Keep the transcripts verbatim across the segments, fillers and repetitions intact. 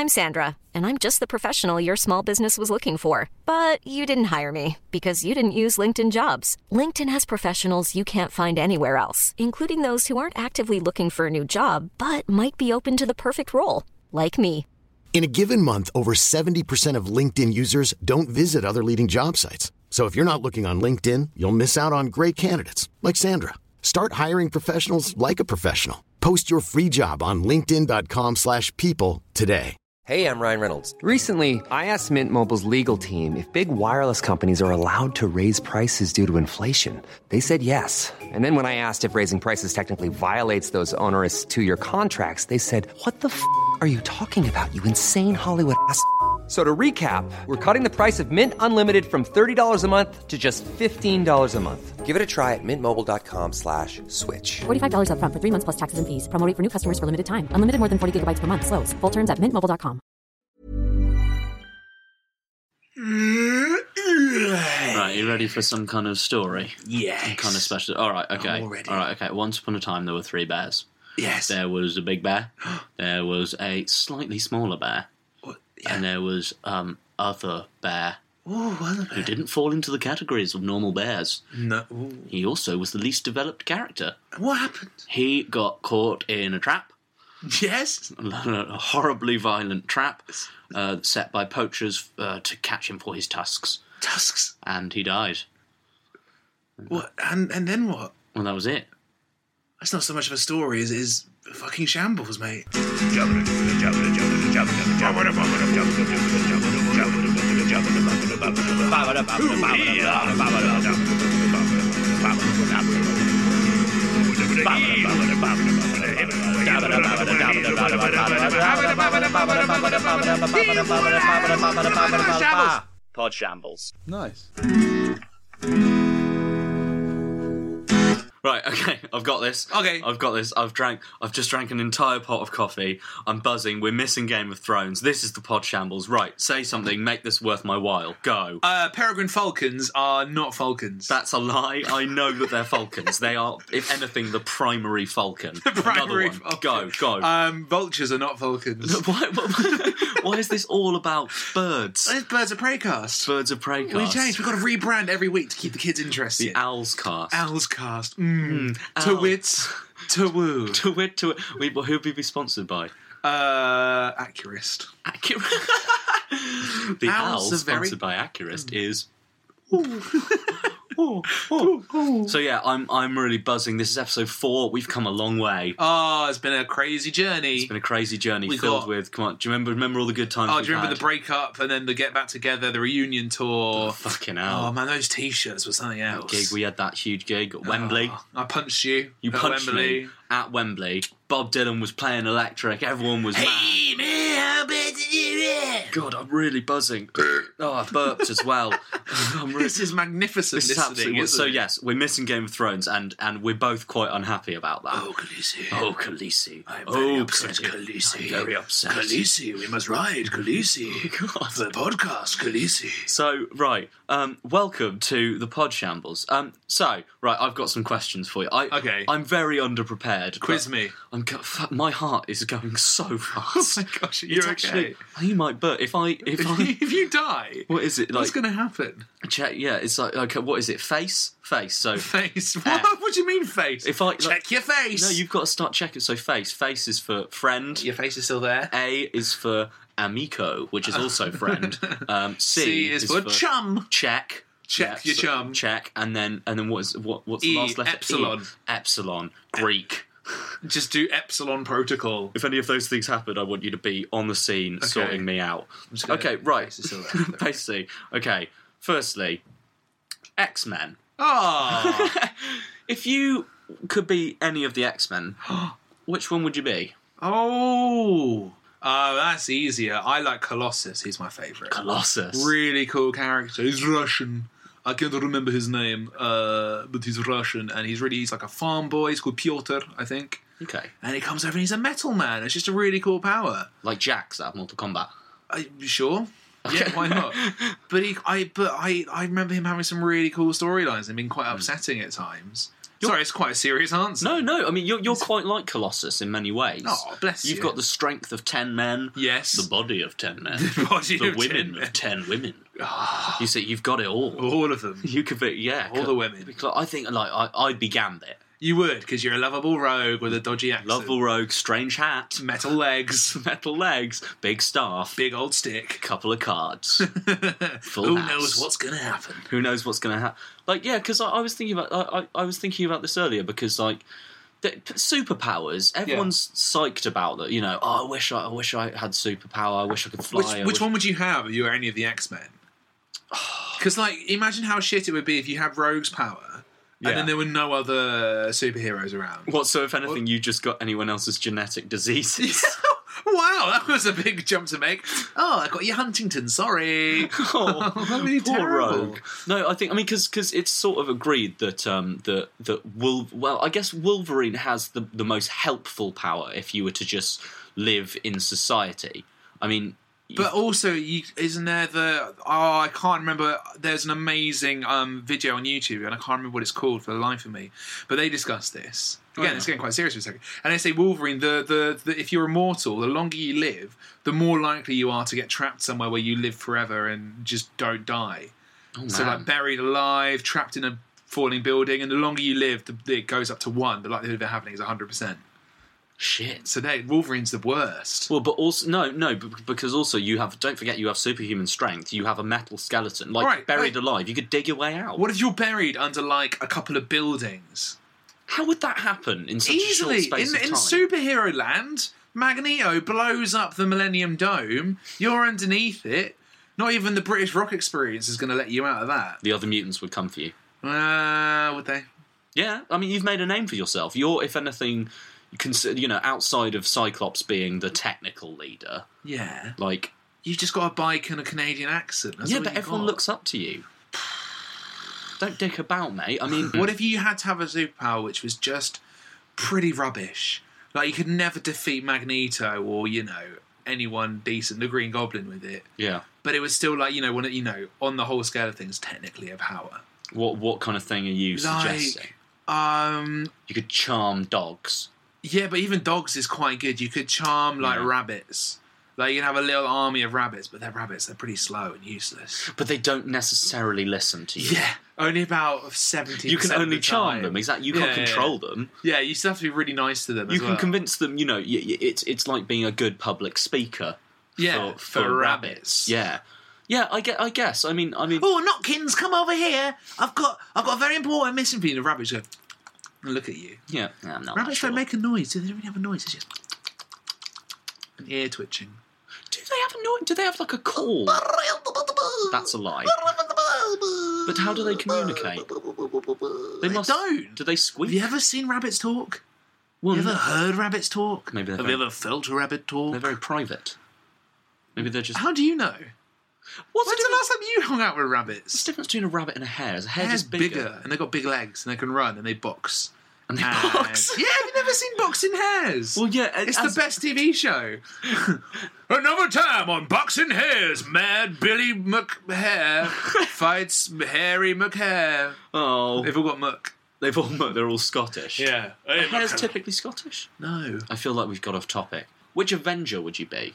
I'm Sandra, and I'm just the professional your small business was looking for. But you didn't hire me because you didn't use LinkedIn Jobs. LinkedIn has professionals you can't find anywhere else, including those who aren't actively looking for a new job, but might be open to the perfect role, like me. In a given month, over seventy percent of LinkedIn users don't visit other leading job sites. So if you're not looking on LinkedIn, you'll miss out on great candidates like Sandra. Start hiring professionals like a professional. Post your free job on linkedin dot com slash people today. Hey, I'm Ryan Reynolds. Recently, I asked Mint Mobile's legal team if big wireless companies are allowed to raise prices due to inflation. They said yes. And then when I asked if raising prices technically violates those onerous two-year contracts, they said, what the f*** are you talking about, you insane Hollywood ass f- So to recap, we're cutting the price of Mint Unlimited from thirty dollars a month to just fifteen dollars a month. Give it a try at mintmobile.com slash switch. forty-five dollars up front for three months plus taxes and fees. Promo rate for new customers for limited time. Unlimited more than forty gigabytes per month. Slows full terms at mint mobile dot com. Right, you ready for some kind of story? Yes. Some kind of special... Alright, okay. I'm all ready. Alright, okay. Once upon a time, there were three bears. Yes. There was a big bear. There was a slightly smaller bear. What? Yeah. And there was um other bear Ooh, other who bear. didn't fall into the categories of normal bears. No. Ooh. He also was the least developed character. What happened? He got caught in a trap, Yes. a horribly violent trap, uh, set by poachers uh, to catch him for his tusks, Tusks. and he died. What? And and then what? Well, that was it. That's not so much of a story as it is fucking shambles, mate. Pod Shambles. Nice. Right, okay, I've got this. Okay. I've got this. I've drank. I've just drank an entire pot of coffee. I'm buzzing. We're missing Game of Thrones. This is the Pod Shambles. Right, say something. Make this worth my while. Go. Uh, peregrine falcons are not falcons. That's a lie. I know that they're falcons. They are, if anything, the primary falcon. The primary Another one. falcon. Go, go. Um, vultures are not falcons. why, why, why is this all about birds? It's Birds of Prey cast. Birds of Prey cast. We changed. We've got to rebrand every week to keep the kids interested. The Owls cast. Owls cast. Mm. Owl. To wits. To woo. To wit, to wit. We, who would we be sponsored by? Uh, Accurist. Accurist. The Owls owl are very- sponsored by Accurist is. Oh, oh. So yeah, I'm I'm really buzzing. This is episode four. We've come a long way. Oh, it's been a crazy journey. It's been a crazy journey We filled got- with. Come on, do you remember remember all the good times? Oh, we've do you remember had? the breakup and then the get back together, the reunion tour? Oh, fucking hell! Oh man, those t-shirts were something else. Gig. We had that huge gig at Wembley. Oh, I punched you. You at punched Wembley. me at Wembley. Bob Dylan was playing electric. Everyone was mad. Hey man, how bad did you get? God, I'm really buzzing. Oh, I burped as well. I'm really, This is magnificent This is listening, absolutely isn't so. it? Yes, we're missing Game of Thrones, and and we're both quite unhappy about that. Oh, Khaleesi. Oh, Khaleesi. I'm very oh, upset, Khaleesi. Khaleesi. I'm very upset. Khaleesi, we must ride, Khaleesi. God. The podcast, Khaleesi. So, right, um, welcome to the Pod Shambles. Um, so, right, I've got some questions for you. I, Okay. I'm very underprepared. Quiz but me. I'm go- f- my heart is going so fast. Oh my gosh, It's you're actually, okay. You might, but if I, if I, If you die, what is it like? what's going to happen? Check, yeah, it's like, okay, what is it? Face, face. So Face. F. What? What do you mean face? If I like- Check your face. No, you've got to start checking. So face, face is for friend. Your face is still there. A is for amico, which is also friend. Um, C, C is for chum. Check. Check your so- chum. Check, and then and then what is what? What's E, the last letter? epsilon. E. Epsilon. Greek. Just do epsilon protocol. If any of those things happen, I want you to be on the scene, sorting me out. just gonna- Okay, right. face is still there. Basically, okay. Firstly, X-Men. Oh. If you could be any of the X-Men, which one would you be? Oh. Oh, that's easier. I like Colossus. He's my favourite. Colossus. Really cool character. He's Russian. I can't remember his name, uh, but he's Russian, and he's really he's like a farm boy. He's called Pyotr, I think. Okay. And he comes over and he's a metal man. It's just a really cool power. Like Jax out of Mortal Kombat. Are you sure? Yeah, why not? But he, I, but I, I remember him having some really cool storylines and being quite upsetting at times. Sorry, it's quite a serious answer. No, no. I mean, you're you're quite like Colossus in many ways. Oh, bless You've you. got the strength of ten men. Yes. The body of ten men. The body the of women ten men. of ten women. You see, you've got it all. All of them. You could be, yeah. All the women. Because I think, like, I, I'd be Gambit. You would, because you're a lovable rogue with a dodgy accent. Lovable rogue, strange hat, Metal legs. metal legs, big staff, Big old stick. couple of cards. Full Who house. knows what's going to happen? Who knows what's going to happen? Like, yeah, because I, I was thinking about, I, I, I was thinking about this earlier because, like, the, superpowers. Everyone's psyched about that. You know, oh, I wish I, I wish I had superpower. I wish I could fly. Which, I which wish... one would you have if you were any of the X-Men? Because, like, imagine how shit it would be if you had Rogue's power and Yeah. then there were no other superheroes around. What? So, if anything, you just got anyone else's genetic diseases. Wow, that was a big jump to make. Oh, I got you Huntington, sorry. Oh, That'd be poor terrible. Rogue. No, I think I mean because it's sort of agreed that um that that Wol- well I guess Wolverine has the the most helpful power if you were to just live in society. I mean. But also, you, isn't there the... Oh, I can't remember. There's an amazing um, video on YouTube, and I can't remember what it's called for the life of me. But they discuss this. Again, Oh, yeah. it's getting quite serious for a second. And they say, Wolverine, the, the, the if you're immortal, the longer you live, the more likely you are to get trapped somewhere where you live forever and just don't die. Oh, So, man. like, buried alive, trapped in a falling building, and the longer you live, the, it goes up to one. The likelihood of it happening is one hundred percent. Shit. So they, Wolverine's the worst. Well, but also no, no, b- because also you have. Don't forget, you have superhuman strength. You have a metal skeleton, like Right, buried right. alive. You could dig your way out. What if you're buried under, like, a couple of buildings? How would that happen in such Easily. a short space in, of in time? superhero land, Magneto blows up the Millennium Dome. You're underneath it. Not even the British rock experience is going to let you out of that. the other mutants would come for you. Uh, would they? Yeah, I mean, you've made a name for yourself. You're, if anything, you consider, you know, outside of Cyclops being the technical leader, Yeah. like. You've just got a bike and a Canadian accent. That's yeah, all but you everyone got. looks up to you. Don't dick about, mate. I mean, What if you had to have a superpower which was just pretty rubbish? Like, you could never defeat Magneto or, you know, anyone decent, the Green Goblin with it. yeah. But it was still like, you know, when it, you know, on the whole scale of things, technically a power. What what kind of thing are you suggesting? Like, um, You could charm dogs. yeah, but even dogs is quite good. You could charm, like, Yeah. rabbits. Like, you can have a little army of rabbits, but they're rabbits. They're pretty slow and useless. But they don't necessarily listen to you. Yeah, only about seventy percent You can only of the charm time. them, exactly. You Yeah, can't yeah, control yeah. them. Yeah, you still have to be really nice to them You as can well. convince them, you know, y- y- it's it's like being a good public speaker. Yeah, for, for for rabbits. Yeah, yeah. I get. I guess. I mean. I mean. Oh, Notkins, come over here. I've got I've got a very important mission for you. The rabbits go, and look at you. Yeah. yeah I'm not Rabbits sure. don't make a noise. They don't really have a noise. It's just an ear twitching. Do they have a noise? Do they have like a call? That's a lie. But how do they communicate? They They must. don't. Do they squeak? Have you ever seen rabbits talk? Well, Have you no. ever heard rabbits talk? Maybe they're Have very- you ever felt a rabbit talk? They're very private. Maybe they're just. How do you know? What's When's the the last time you hung out with What's rabbits? the difference between a rabbit and a hare? Is a hare Hair's just bigger. bigger? and they've got big legs, and they can run, and they box. And they And- box? Yeah, have you never seen Boxing Hares? Well, yeah, It's as- the best T V show. Another time on Boxing Hares, Mad Billy McHare fights Harry McHare. Oh, They've all got muck. they've all. They're all Scottish. Yeah. Are hares typically Scottish? No. I feel like we've got off topic. Which Avenger would you be?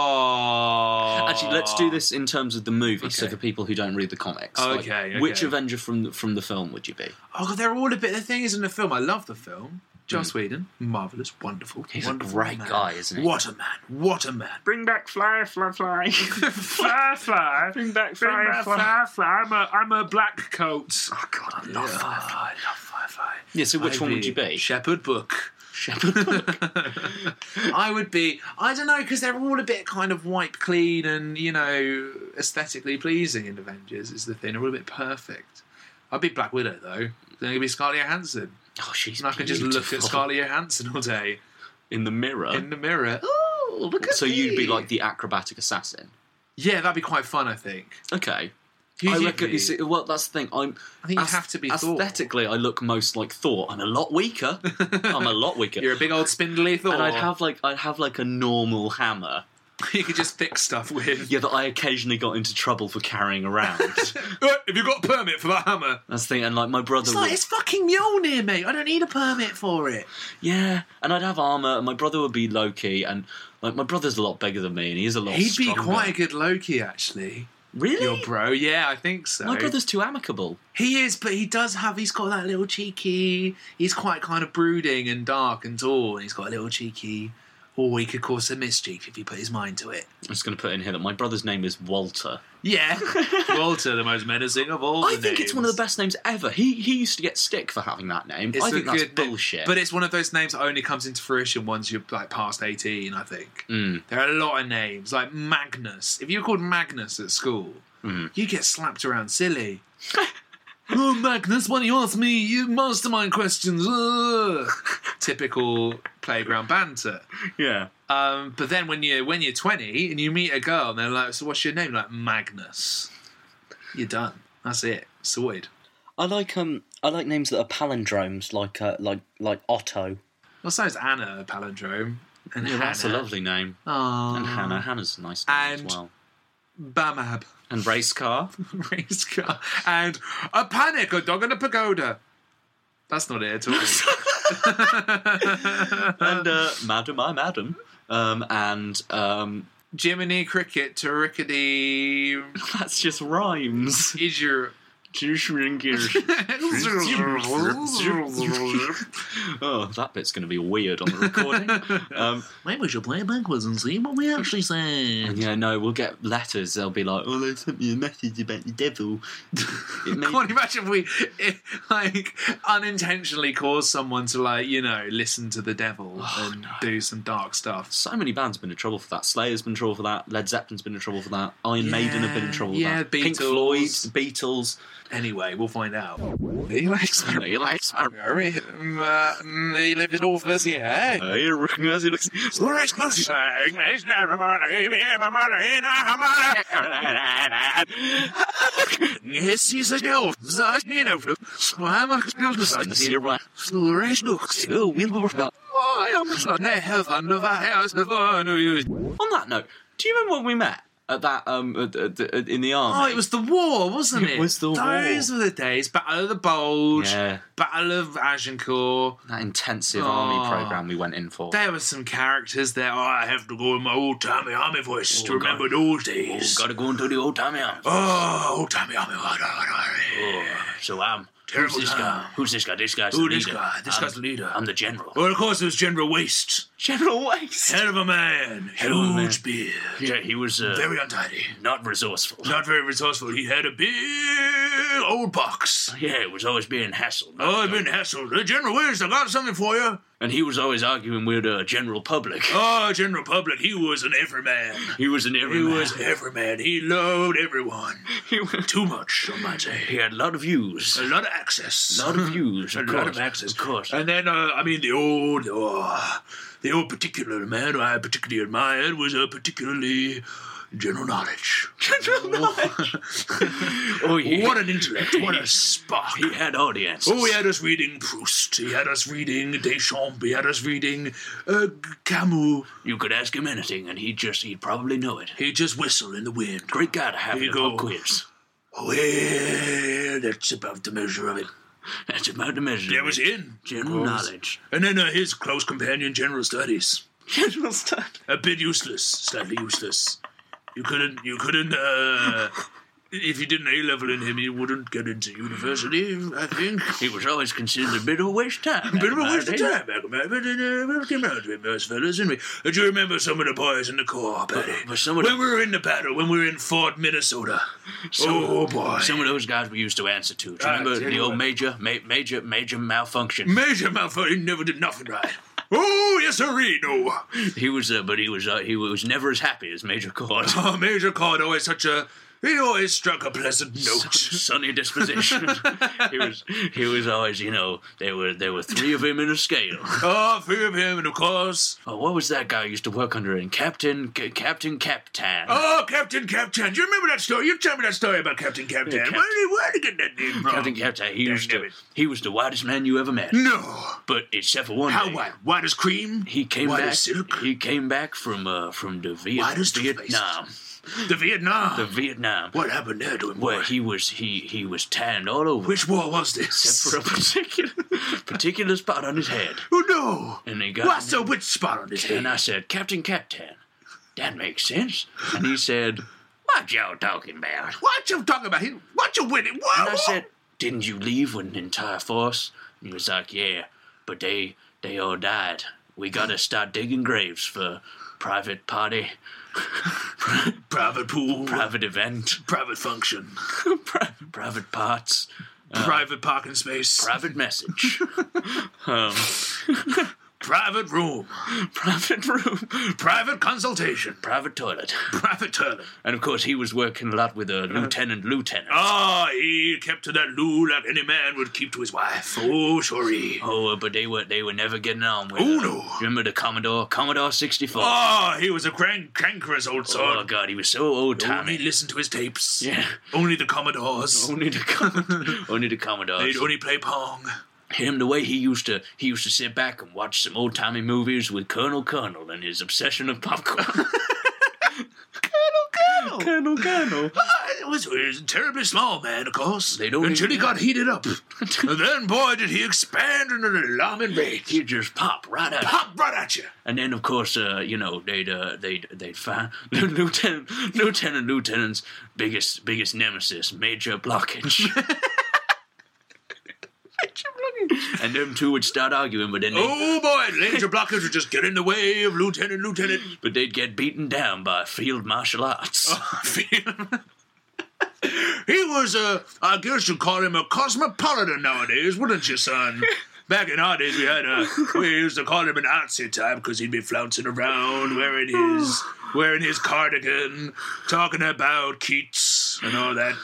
Oh. Actually, let's do this in terms of the movie, so Okay. for people who don't read the comics. Okay, like, okay. Which Avenger from the, from the film would you be? Oh, God, they're all a bit. The thing is, in the film, I love the film. Joss Whedon, marvellous, wonderful. He's a wonderful great man. guy, isn't he? What a man. What a man. Bring back Fly, Fly, Fly. Fly, fly. Bring back Bring Fly, back Fly. fly, fly. I'm a, I'm a black coat. Oh, God, I love Yeah, Firefly. I love Firefly. Yeah, so which I'd one would you be? Shepherd Book. Shepherd Book. I would be, I don't know, because they're all a bit kind of wiped clean and, you know, aesthetically pleasing in Avengers is the thing. They're all a bit perfect. I'd be Black Widow, though. Then it'd be Scarlett Johansson. Oh, she's And I could just look at beautiful. Scarlett Johansson all day In the mirror. in the mirror. Oh, look at so me. you'd be like the acrobatic assassin. Yeah, that'd be quite fun, I think. Okay. Who'd I you reckon. be? You see, well, that's the thing. I'm. I think you'd have to be Thor. Aesthetically, I look most like Thor. I'm a lot weaker. I'm a lot weaker. You're a big old spindly Thor. and I'd have like I'd have like a normal hammer, You could just fix stuff with. Yeah, that I occasionally got into trouble for carrying around. Have you got a permit for that hammer? That's the thing, and like my brother It's like, would... it's fucking Mjolnir, mate. I don't need a permit for it. Yeah, and I'd have armour, and my brother would be low-key, and like my brother's a lot bigger than me, and he's a lot He'd stronger. be quite a good Loki, actually. Really? Your bro, yeah, I think so. My brother's too amicable. He is, but he does have, he's got that little cheeky, he's quite kind of brooding and dark and tall, and he's got a little cheeky, or he could cause some mischief if he put his mind to it. I'm just going to put in here that my brother's name is Walter. Yeah. Walter, the most menacing of all I the think names. it's one of the best names ever. He he used to get stick for having that name. It's I a think that's good name, bullshit. but it's one of those names that only comes into fruition once you're like past eighteen, I think. Mm. There are a lot of names, like Magnus. If you're called Magnus at school, Mm. you get slapped around silly. Oh, Magnus, why don't you ask me you mastermind questions? Ugh. Typical playground banter. Yeah. Um, but then when you're, when you're twenty and you meet a girl and they're like, so what's your name? Like, Magnus. You're done. That's it. Sorted. I like um I like names that are palindromes, like uh, like like Otto. Well, so is Anna a palindrome. And Yeah, Hannah. that's a lovely name. Aww. And Hannah. Hannah's a nice name And- as well. Bamab. And race car. Race car. And a panic, a dog in a pagoda. That's not it at all. and uh, Madam, I'm Adam. Um, and um, Jiminy Cricket to Rickety. that's just rhymes. Is your. Oh, that bit's going to be weird on the recording. Um, Maybe we should play it backwards and see what we actually say. and yeah, no, we'll get letters. They'll be like, "Oh, they sent me a message about the devil." It made- Can't you imagine if we, if, like, unintentionally cause someone to, like, you know, listen to the devil Oh, and do some dark stuff? So many bands have been in trouble for that. Slayer's been in trouble for that. Led Zeppelin's been in trouble for that. Iron Maiden have been in trouble yeah, for that. Pink Beatles. Floyd, the Beatles. Anyway, we'll find out. He likes He likes He lived it all for us, yeah. He recognizes he looks. Yes, he's a girl. On that note, do you remember when we met at that um at, at, at, in the army? Oh, it was the war, wasn't it? It was the Those war. were the days. Battle of the Bulge, Yeah. Battle of Agincourt. That intensive Oh. army program we went in for. There were some characters there. Oh, I have to go in my old-timey army voice to Oh, remember God. those days. Gotta go into the old timey army. Oh, old-timey army. Oh, so I'm. Terrible Who's this time. guy? Who's this guy? This guy's Who the this leader. guy? This I'm- guy's the leader. I'm the general. Well, of course, it was General Waste. General Waste. Head of a man. Head of a man. Huge beard. Yeah, he was uh, Very untidy. not resourceful. Not very resourceful. He had a big old box. Yeah, it was always being hassled. Oh, I've been hassled. Uh, General Waste, I got something for you. And he was always arguing with uh, General Public. Oh, General Public, he was an everyman. He was an He everyman. was everyman. He loved everyone. He was- Too much, I might say. He had a lot of views. A lot of access. A lot of views, A of lot course, of access. of course. And then, uh, I mean, the old, oh, the old particular man I particularly admired was a particularly general knowledge. General Knowledge. Oh, yeah. What an intellect. What a spark. He had audiences. Oh, he had us reading Proust. He had us reading Deschamps. He had us reading uh, Camus. You could ask him anything, and he'd just, he'd probably know it. He'd just whistle in the wind. Great guy to have Here in you a go. pub quiz. Well, that's about the measure of it. That's about the measure. There was in. General knowledge. And then uh, his close companion, General Studies. General stuff. A bit useless, slightly useless. You couldn't, you couldn't, uh, if you did an A-level in him, you wouldn't get into university, I think. He was always considered a bit of a waste of time. A bit of a waste of Paddy. time, back in my but uh, we came around to him, those fellas, didn't we? Uh, do you remember some of the boys in the Corps, Paddy? but some of the- When we were in the battle, when we were in Fort Minnesota. Some- oh, boy. Some of those guys we used to answer to. Do you Ah, remember tell the you old what. major, ma- major, major malfunction? Major malfunction, he never did nothing right. Oh, yes, sirree, no. He was, uh, but he was, uh, he was never as happy as Major Cord. Oh, Major Card, always such a he always struck a pleasant note. Sunny disposition. he was he was always, you know, there were there were three of him in a scale. Oh, three of him, and of course. Oh, what was that guy who used to work under him? Captain C- Captain Captan. Oh, Captain Captan. Do you remember that story? You tell me that story about Captain Captan. Yeah, Cap- where, did he, where did he get that name from? Captain Captan. He Dang was the it. he was the whitest man you ever met. No. But except for one How day, white? White as cream? he came white back. as silk? He came back from uh from the Viet- White as toothpaste. Vietnam. The Vietnam. The Vietnam. What happened there to him? Where boy? he was he he was tanned all over. Which war was this? Except for a particular particular spot on his head. Oh, no. And he got What's the which spot on his head? And I said, Captain Captan, that makes sense. And he said, what y'all talking about? What you talking about? He- What you winning? What? And I said, didn't you leave with an entire force? And he was like, yeah, but they they all died. We gotta start digging graves for private party, Private pool. private event, Private function. pri- private parts, Private parking space. private message, um, Private room. private room, Private consultation. private toilet. Private toilet. And of course, he was working a lot with a lieutenant lieutenant. Ah, he kept to that loo like any man would keep to his wife. Oh, sure he. Oh, but they were they were never getting on with. Oh, uh, no. Remember the Commodore Commodore sixty-four? Ah, he was a crank, cankerous old Oh son. God, he was so old Only timey. listen to his tapes. Yeah. Only the Commodores. Only the Com- only the Commodores. They'd only play Pong. Him the way he used to he used to sit back and watch some old timey movies with Colonel Colonel and his obsession of popcorn. Colonel! Colonel Colonel. Ah, it was, he was a terribly small man, of course. They don't until even he got heated up. And then, boy, did he expand in an alarming rate. He'd just pop right out. Pop right at you. And then, of course, uh, you know, they'd uh, they'd they'd find Lieutenant Lieutenant Lieutenant's biggest biggest nemesis, Major Blockage. And them two would start arguing, but then they, Oh, boy, Major Blockage would just get in the way of Lieutenant Lieutenant. but they'd get beaten down by field martial arts. He was, uh, I guess you'd call him a cosmopolitan nowadays, wouldn't you, son? Back in our days, we had a, we used to call him an artsy type because he'd be flouncing around wearing his, wearing his cardigan, talking about Keats and all that.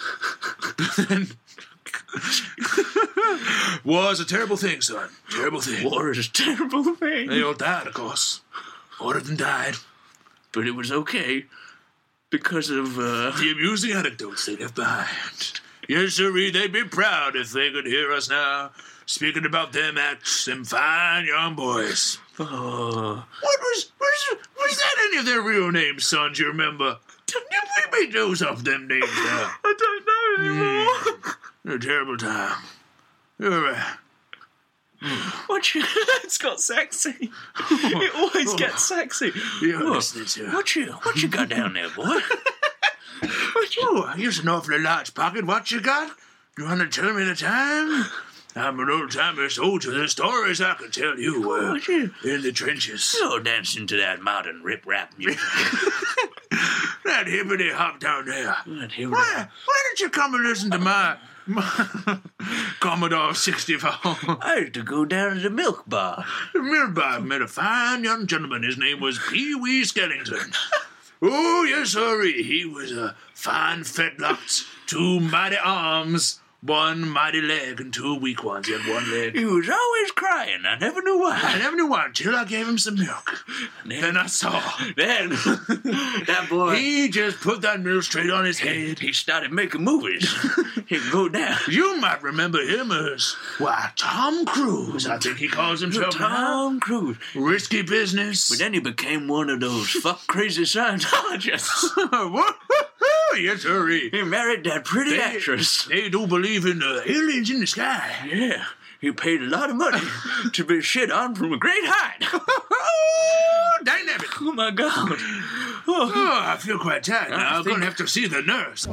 War's a terrible thing, son. Terrible thing. War is a terrible thing. They all died, of course. All of them died. But it was okay because of uh, The amusing anecdotes they left behind. Yes, sirree, they'd be proud if they could hear us now, speaking about them acts, them fine young boys. oh, What was, was, was that any of their real names, son, do you remember? Did we make those up, them names there? I don't know anymore. A terrible time. You're right. What you? It's got sexy. It always gets sexy. You're Oh, listening to What you? What you got down there, boy? What you? Oh, here's an awfully large pocket. What you got? You want to tell me the time? I'm an old-timer soldier. There's stories I could tell you uh, What you? in the trenches. You're dancing to that modern rip-rap music. That hippity hop down there. That hippity Why, hop. why don't you come and listen to my, my Commodore sixty-four? I had to go down to the milk bar. Remember, I met a fine young gentleman. His name was Pee Wee Skellington. Oh, yes, sir. He was a fine fetlock, two mighty arms, one mighty leg, and two weak ones. He had one leg. He was always crying. I never knew I why. never knew why until I gave him some milk. Then I saw. Then that boy, He just put that milk straight on his head. he started making movies. He'd go down. You might remember him as, why, Tom Cruise, I think he calls himself now. Tom Cruise. Risky business. But then he became one of those fuck crazy Scientologists. Yes, sir. He married that pretty They, actress. they do believe in uh, aliens in the sky. Yeah, he paid a lot of money to be shit on from a great height. Oh, dynamic. Oh my God. Oh. Oh, I feel quite tired now. I I'm think- going to have to see the nurse.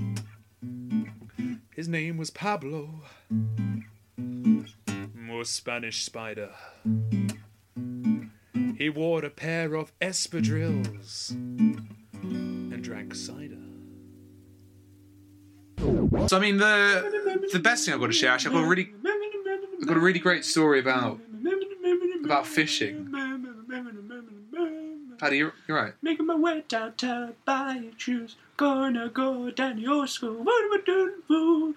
His name was Pablo. More Spanish spider. He wore a pair of espadrilles and drank cider. So I mean, the the best thing I've got to share, actually, I've got a really, I've got a really great story about about fishing. Paddy, you're, you're right. Making my way downtown, buying shoes. Gonna go down your school. What am I doing, fool?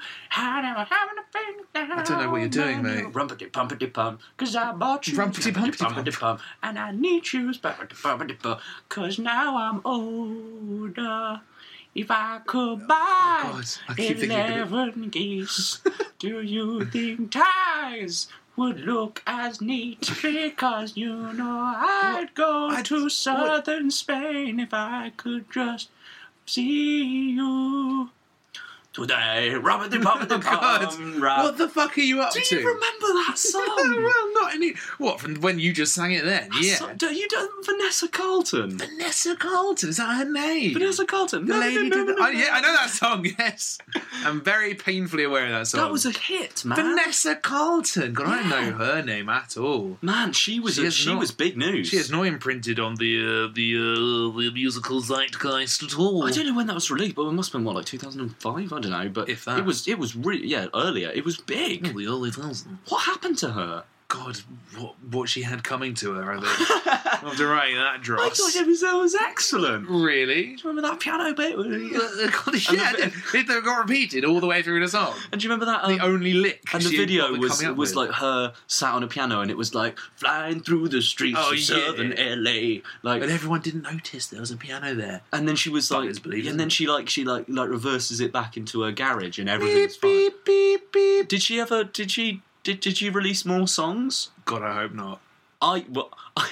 I don't know what you're doing, mate. Rumpity pumpity pum, cause I bought shoes. Rumpity pumpity pum, and I need shoes. Pumpity pumpity pum, cause now I'm older. If I could buy oh God, I keep eleven geese, do you think ties would look as neat? Because you know I'd go I, to southern what? Spain if I could just see you. Today, Robert oh God. What the fuck are you up do to? Do you remember that song? Well, not any. What, from when you just sang it then? That's yeah. So, do you do Vanessa Carlton? Vanessa Carlton, is that her name? Vanessa Carlton. The no, lady no, no, did the, no, oh, yeah, I know that song, yes. I'm very painfully aware of that song. That was a hit, man. Vanessa Carlton. God, yeah. I don't know her name at all. Man, she was she, a, she not, was big news. She has not imprinted on the uh, the uh, the musical zeitgeist at all. I don't know when that was released, but it must have been, what, like two thousand five? I don't know, but if that. It was, it was really, yeah, earlier. It was big. Oh, the early thousands. What happened to her? God, what, what she had coming to her, I think. After writing that dross. I thought it was, that was excellent. Really? Do you remember that piano bit? God, yeah, it, it, it got repeated all the way through the song. And do you remember that? Um, the only lick. And the video was was with. like her sat on a piano, and it was like flying through the streets oh, of yeah. southern L A. Like, but everyone didn't notice there was a piano there. And then she was like, believe, and then she like she like like reverses it back into her garage, and everything's beep, fine. Beep beep beep. Did she ever? Did she? Did Did you release more songs? God, I hope not. I well, I,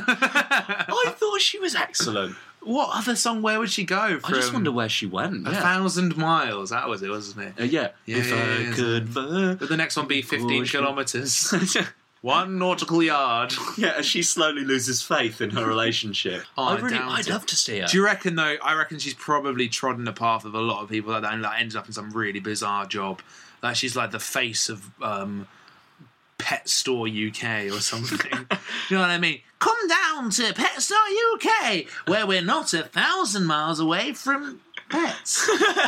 I thought she was excellent. What other song? Where would she go? From I just wonder where she went. A yeah. thousand miles. That was it, wasn't it? Uh, yeah. yeah. If yeah, I yeah, could. Yeah. But the next one be fifteen kilometres. One nautical yard. Yeah, as she slowly loses faith in her relationship. oh, I really, I'd I'd love to see her. Do you reckon though? I reckon she's probably trodden the path of a lot of people that like, ended up in some really bizarre job. Like she's like the face of um, Pet Store U K or something. You know what I mean? Come down to Pet Store U K, where we're not a thousand miles away from pets.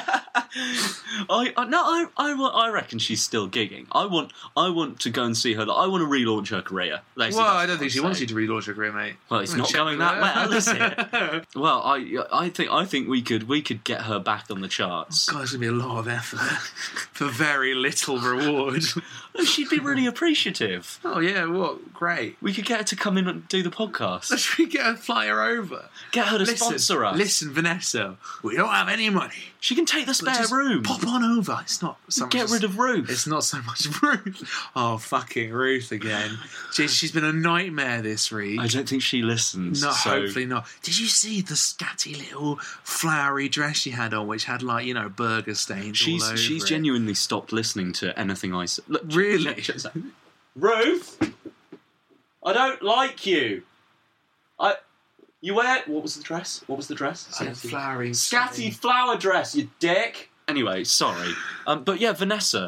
I, I no, I, I, I reckon she's still gigging. I want, I want to go and see her. I want to relaunch her career. Well, I don't think she saying. wants you to relaunch her career, mate. Well, it's not going that well, is it? Well, I, I think, I think we could, we could get her back on the charts. God, it's gonna be a lot of effort for very little reward. She'd be really appreciative. Oh yeah, what? Great. We could get her to come in and do the podcast. Should we get her, fly her over? Get her to listen, sponsor us. Listen, Vanessa, we don't have any money. She can take the spare Just room. Pop on over. It's not so Get much rid of Ruth. It's not so much Ruth. Oh, fucking Ruth again. She's, she's been a nightmare this week. I don't think she listens. No, so. hopefully not. Did you see the scatty little flowery dress she had on, which had like you know burger stains She's all over she's it? genuinely stopped listening to anything I say. Look, really, Ruth, I don't like you. I. You wear... What was the dress? What was the dress? Scatty, flowery... Scatty flower dress, you dick! Anyway, sorry. Um, but yeah, Vanessa.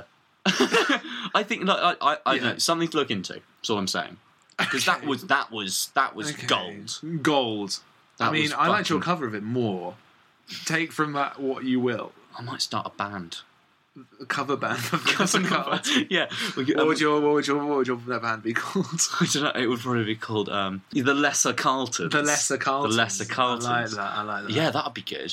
I think... Like, I, I, I yeah. don't know. Something to look into. That's all I'm saying. Because okay. that was... That was... That was okay. gold. Gold. That I mean, was I liked your fucking... cover of it more. Take from that what you will. I might start a band. A cover band for Vanessa Carlton. Yeah. What would your what would your what would your band be called? I don't know. It would probably be called um, the Lesser Carltons. The Lesser Carltons. The Lesser Carltons. I like that. I like that. Yeah, that'd be good.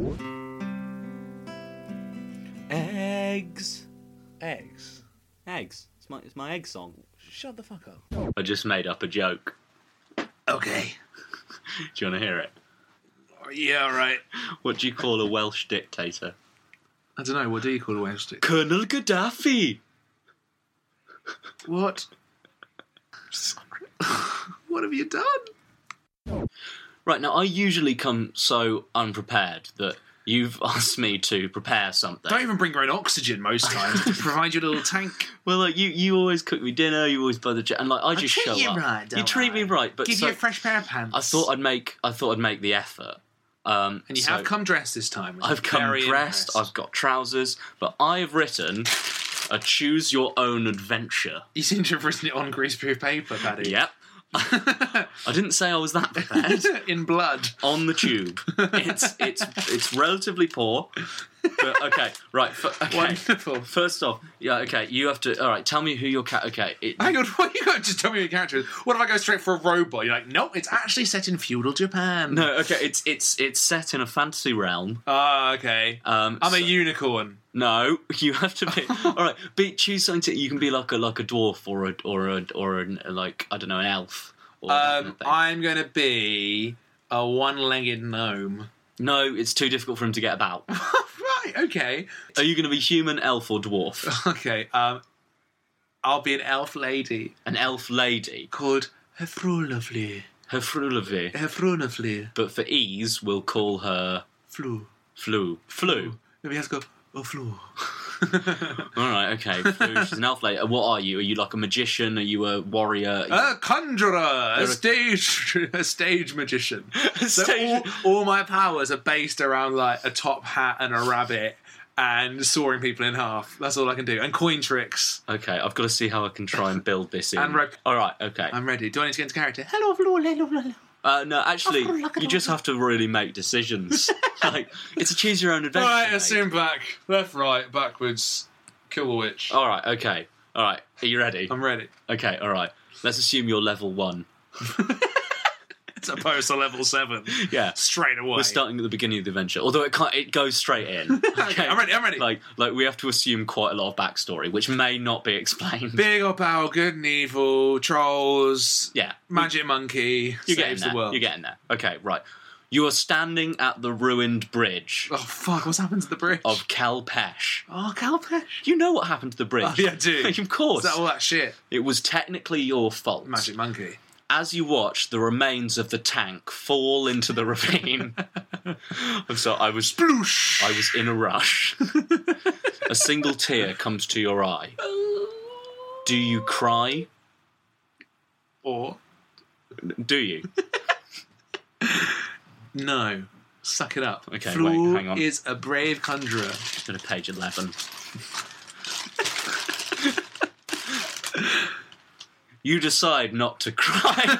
Eggs. Eggs. Eggs. It's my it's my egg song. Shut the fuck up. I just made up a joke. Okay. Do you want to hear it? Yeah, all right. What do you call a Welsh dictator? I don't know. What do you call a Welsh dictator? Colonel Gaddafi. What? What have you done? Right, now I usually come so unprepared that you've asked me to prepare something. Don't even bring your own oxygen most times. To provide your little tank. Well, like you, you always cook me dinner. You always buy the jet, and like I just I treat show you up. right, don't you treat I? me right, but give so, you a fresh pair of pants. I thought I'd make. I thought I'd make the effort. Um, and you so have come dressed this time. Which I've come very dressed. impressed. I've got trousers, but I've written a choose your own adventure. You seem to have written it on greaseproof paper, Paddy. Yep. I didn't say I was that prepared. In blood. On the tube. It's it's it's relatively poor. But, okay, right. F- okay. Wonderful. First off, yeah, okay, you have to. All right, tell me who your cat. Okay, it, Hang on, what you got? Just tell me who your character is. What if I go straight for a robot? You're like, no, it's actually set in feudal Japan. no, okay, it's it's it's set in a fantasy realm. Ah, okay. Um, I'm so- a unicorn. No, you have to be. All right, be choose something. To, you can be like a like a dwarf or a or a or an, like I don't know, an elf. Or that kind Um, of thing. I'm going to be a one-legged gnome. No, it's too difficult for him to get about. Right, okay. Are you going to be human, elf, or dwarf? Okay, um, I'll be an elf lady An elf lady. called Hefrulafli. Hefrulavi. Hefrunafli. But for ease, we'll call her Flu. Flu. Flu. Maybe he has to go, oh, Flu. All right, okay. Flu. She's an elf lady. What are you? Are you like a magician? Are you a warrior? A conjurer, a You're a- stage, a stage magician. So stage- all, all my powers are based around like a top hat and a rabbit and sawing people in half. That's all I can do. And coin tricks. Okay, I've got to see how I can try and build this in. And ro- All right, okay. I'm ready. Do I need to get into character? Hello, Flu, hello, hello. Uh, no, actually, you just have to really make decisions. Like, it's a choose your own adventure. Right, mate. assume back, left, right, backwards. Kill the witch. All right, okay. All right, are you ready? I'm ready. Okay, all right. Let's assume you're level one. As opposed to level seven. Yeah. Straight away. We're starting at the beginning of the adventure, although it can't. It goes straight in. Okay, I'm ready, I'm ready. Like, like we have to assume quite a lot of backstory, which may not be explained. Big or power, good and evil, trolls, Yeah, magic monkey, you're getting saves there. the world. You're getting there. Okay, right. You are standing at the ruined bridge Oh fuck! What's happened to the bridge? of Kalpesh. oh, Calpesh. You know what happened to the bridge? Oh yeah, I do. of course. Is that all that shit? It was technically your fault. Magic monkey. As you watch the remains of the tank fall into the ravine, I'm sorry, I was Sploosh. I was in a rush. A single tear comes to your eye. Do you cry? Or Do you? no. Suck it up. Okay, Flu wait, hang on. is a brave conjurer. Go to page eleven. You decide not to cry.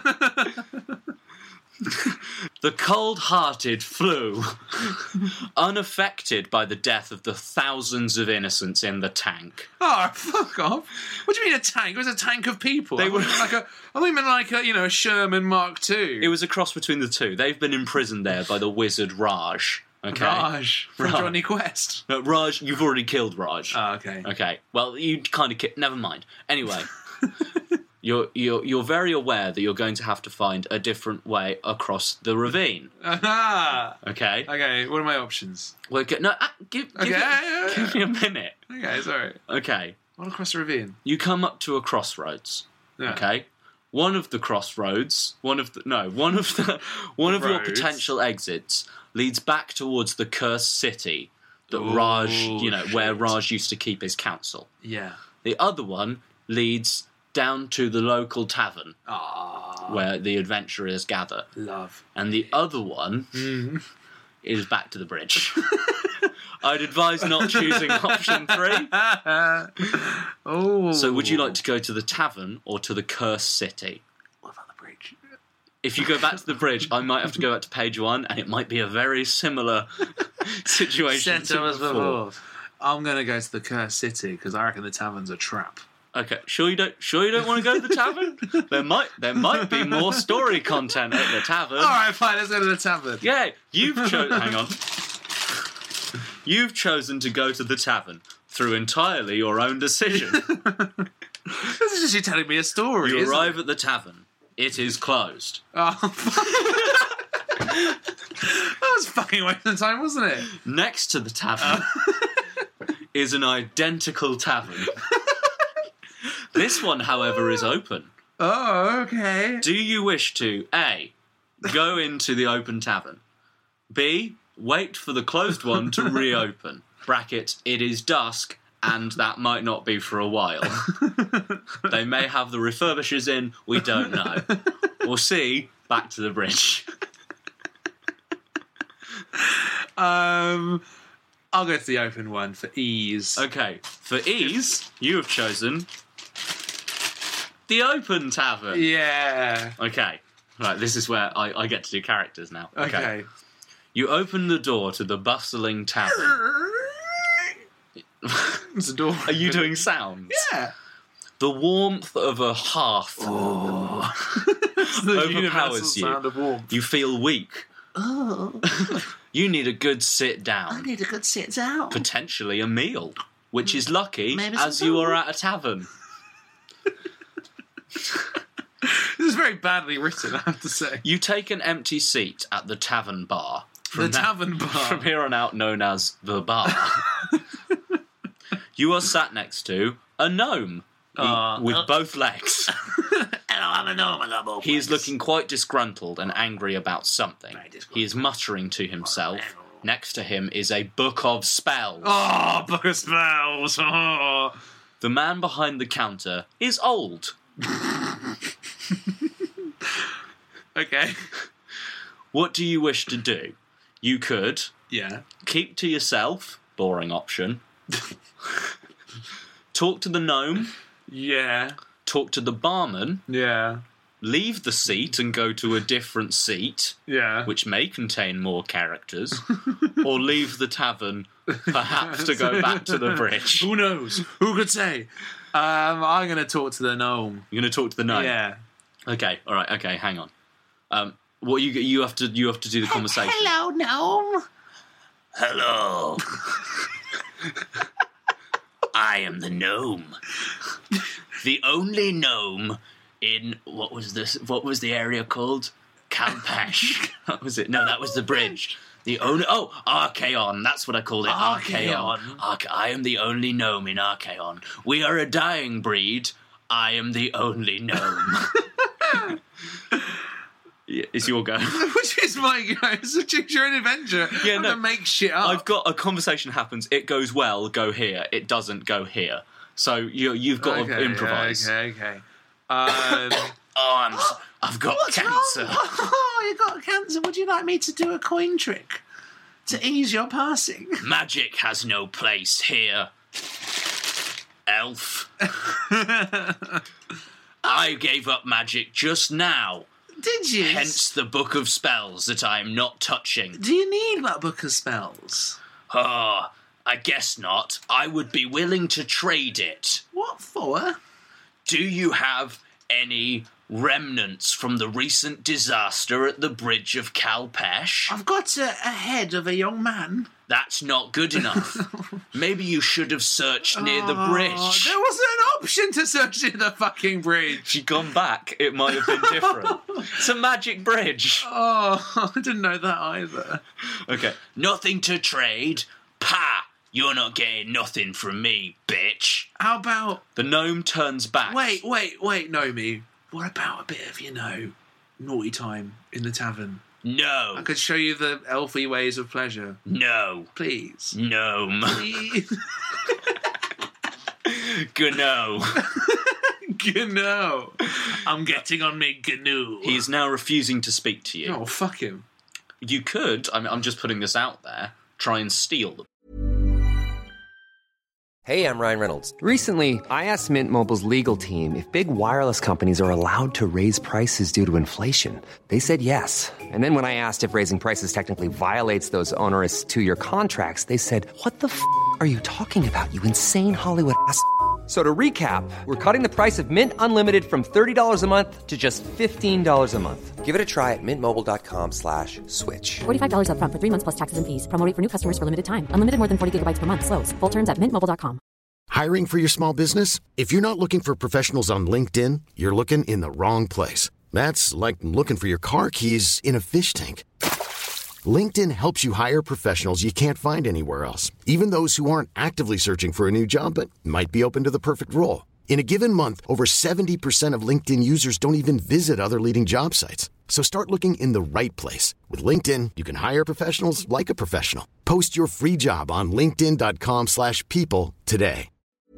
The cold-hearted Flu, unaffected by the death of the thousands of innocents in the tank. Oh, fuck off! What do you mean a tank? It was a tank of people. They I were- were like a. I think meant like a, you know, a Sherman Mark Two. It was a cross between the two. They've been imprisoned there by the wizard Raj. Okay, Raj from Raj. Johnny Quest. No, Raj, you've already killed Raj. Oh, okay. Okay, well, you kind of ki- never mind. Anyway, you're you're you're very aware that you're going to have to find a different way across the ravine. Ah. Okay, Okay. What are my options? well, get, no, uh, give give, Okay, me, yeah, yeah, give me a minute. Okay, sorry. Okay, All across the ravine. you come up to a crossroads. Yeah. Okay, one of the crossroads, one of the no, one of the one of your Roads. potential exits leads back towards the cursed city that Ooh, Raj, you know, where shit. Raj used to keep his council. Yeah. The other one leads down to the local tavern Ah. where the adventurers gather. Love. And the other one Mm-hmm. is back to the bridge. I'd advise not choosing option three. Oh. So would you like to go to the tavern or to the cursed city? What about the bridge? If you go back to the bridge, I might have to go back to page one, and it might be a very similar situation Set to up as before. before. I'm gonna go to the cursed city because I reckon the tavern's a trap. Okay, sure you don't. Sure you don't want to go to the tavern? There might, there might be more story content at the tavern. All right, fine. Let's go to the tavern. Yeah, you've chosen. Hang on. You've chosen to go to the tavern through entirely your own decision. This is just you telling me a story. You isn't arrive it? at the tavern. It is closed. Oh, that was fucking wasting of time, wasn't it? Next to the tavern is an identical tavern. This one, however, is open. Oh, okay. Do you wish to A, go into the open tavern, B, wait for the closed one to reopen, bracket, it is dusk, and that might not be for a while. They may have the refurbishers in, we don't know. Or C, back to the bridge. Um, I'll go to the open one for ease. Okay, for ease, you have chosen the open tavern. Yeah. Okay, right, this is where I, I get to do characters now. Okay. You open the door to the bustling tavern. It's a door. Are you doing sounds? Yeah. The warmth of a hearth Oh. It's the overpowers universal you. sound of warmth. You feel weak. Oh. You need a good sit down. need a good sit down. Potentially a meal, which is lucky Maybe as some you food. are at a tavern. This is very badly written, I have to say. You take an empty seat at the tavern bar. The now- tavern bar. From here on out, known as the bar. You are sat next to a gnome he- Uh, with uh, both legs. Hello, I'm a gnome. I got both He is legs. looking quite disgruntled and angry about something. Very disgruntled. He is muttering to himself. Next to him is a book of spells. Oh, book of spells. Oh. The man behind the counter is old. Okay. What do you wish to do? You could Yeah. keep to yourself, boring option. Talk to the gnome, Yeah. talk to the barman, Yeah. leave the seat and go to a different seat, Yeah. which may contain more characters, or leave the tavern, perhaps to go back to the bridge. Who knows? Who could say? Um, I'm going to talk to the gnome. You're going to talk to the gnome? Yeah. Okay, all right, okay, hang on. Um, what you you have to you have to do the conversation. Hello, gnome. Hello. I am the gnome. The only gnome in what was this? What was the area called? Calpesh. What was it? No, that was the bridge. The only oh Archaon. That's what I called it. Archaon. Archaon. Arch- I am the only gnome in Archaon. We are a dying breed. I am the only gnome. Yeah, it's your go. Which is my go. It's a choose your own adventure. Yeah, I'm no. gonna make shit up. I've got a conversation happens. It goes well. Go here. It doesn't go here. So you you've got okay, to improvise. Okay, okay. Um, Oh, I'm. s- I've got what's cancer. wrong? Oh, you got cancer. Would you like me to do a coin trick to ease your passing? Magic has no place here. Elf. I gave up magic just now. Did you? Hence the book of spells that I am not touching. Do you need that book of spells? Ah, I guess not. I would be willing to trade it. What for? Do you have any remnants from the recent disaster at the bridge of Calpesh? I've got a, a head of a young man. That's not good enough. Maybe you should have searched near the Oh, bridge. there wasn't an option to search near the fucking bridge. If you'd gone back, it might have been different. It's a magic bridge. Oh, I didn't know that either. Okay. Nothing to trade. Pa! You're not getting nothing from me, bitch. How about... The gnome turns back. Wait, wait, wait, Nomi. What about a bit of, you know, naughty time in the tavern? No. I could show you the elfy ways of pleasure. No. Please. Gnome. Please. Gno. Gnu. I'm getting on me Gnu. He is now refusing to speak to you. Oh, fuck him. You could, I mean, I'm just putting this out there, try and steal them. Hey, I'm Ryan Reynolds. Recently, I asked Mint Mobile's legal team if big wireless companies are allowed to raise prices due to inflation. They said yes. And then when I asked if raising prices technically violates those onerous two-year contracts, they said, "What the f*** are you talking about, you insane Hollywood ass?" So to recap, we're cutting the price of Mint Unlimited from thirty dollars a month to just fifteen dollars a month. Give it a try at mintmobile.com slash switch. forty-five dollars up front for three months plus taxes and fees. Promo rate for new customers for limited time. Unlimited more than forty gigabytes per month. Slows full terms at mint mobile dot com. Hiring for your small business? If you're not looking for professionals on LinkedIn, you're looking in the wrong place. That's like looking for your car keys in a fish tank. LinkedIn helps you hire professionals you can't find anywhere else, even those who aren't actively searching for a new job but might be open to the perfect role. In a given month, over seventy percent of LinkedIn users don't even visit other leading job sites. So start looking in the right place. With LinkedIn, you can hire professionals like a professional. Post your free job on linkedin.com slash people today.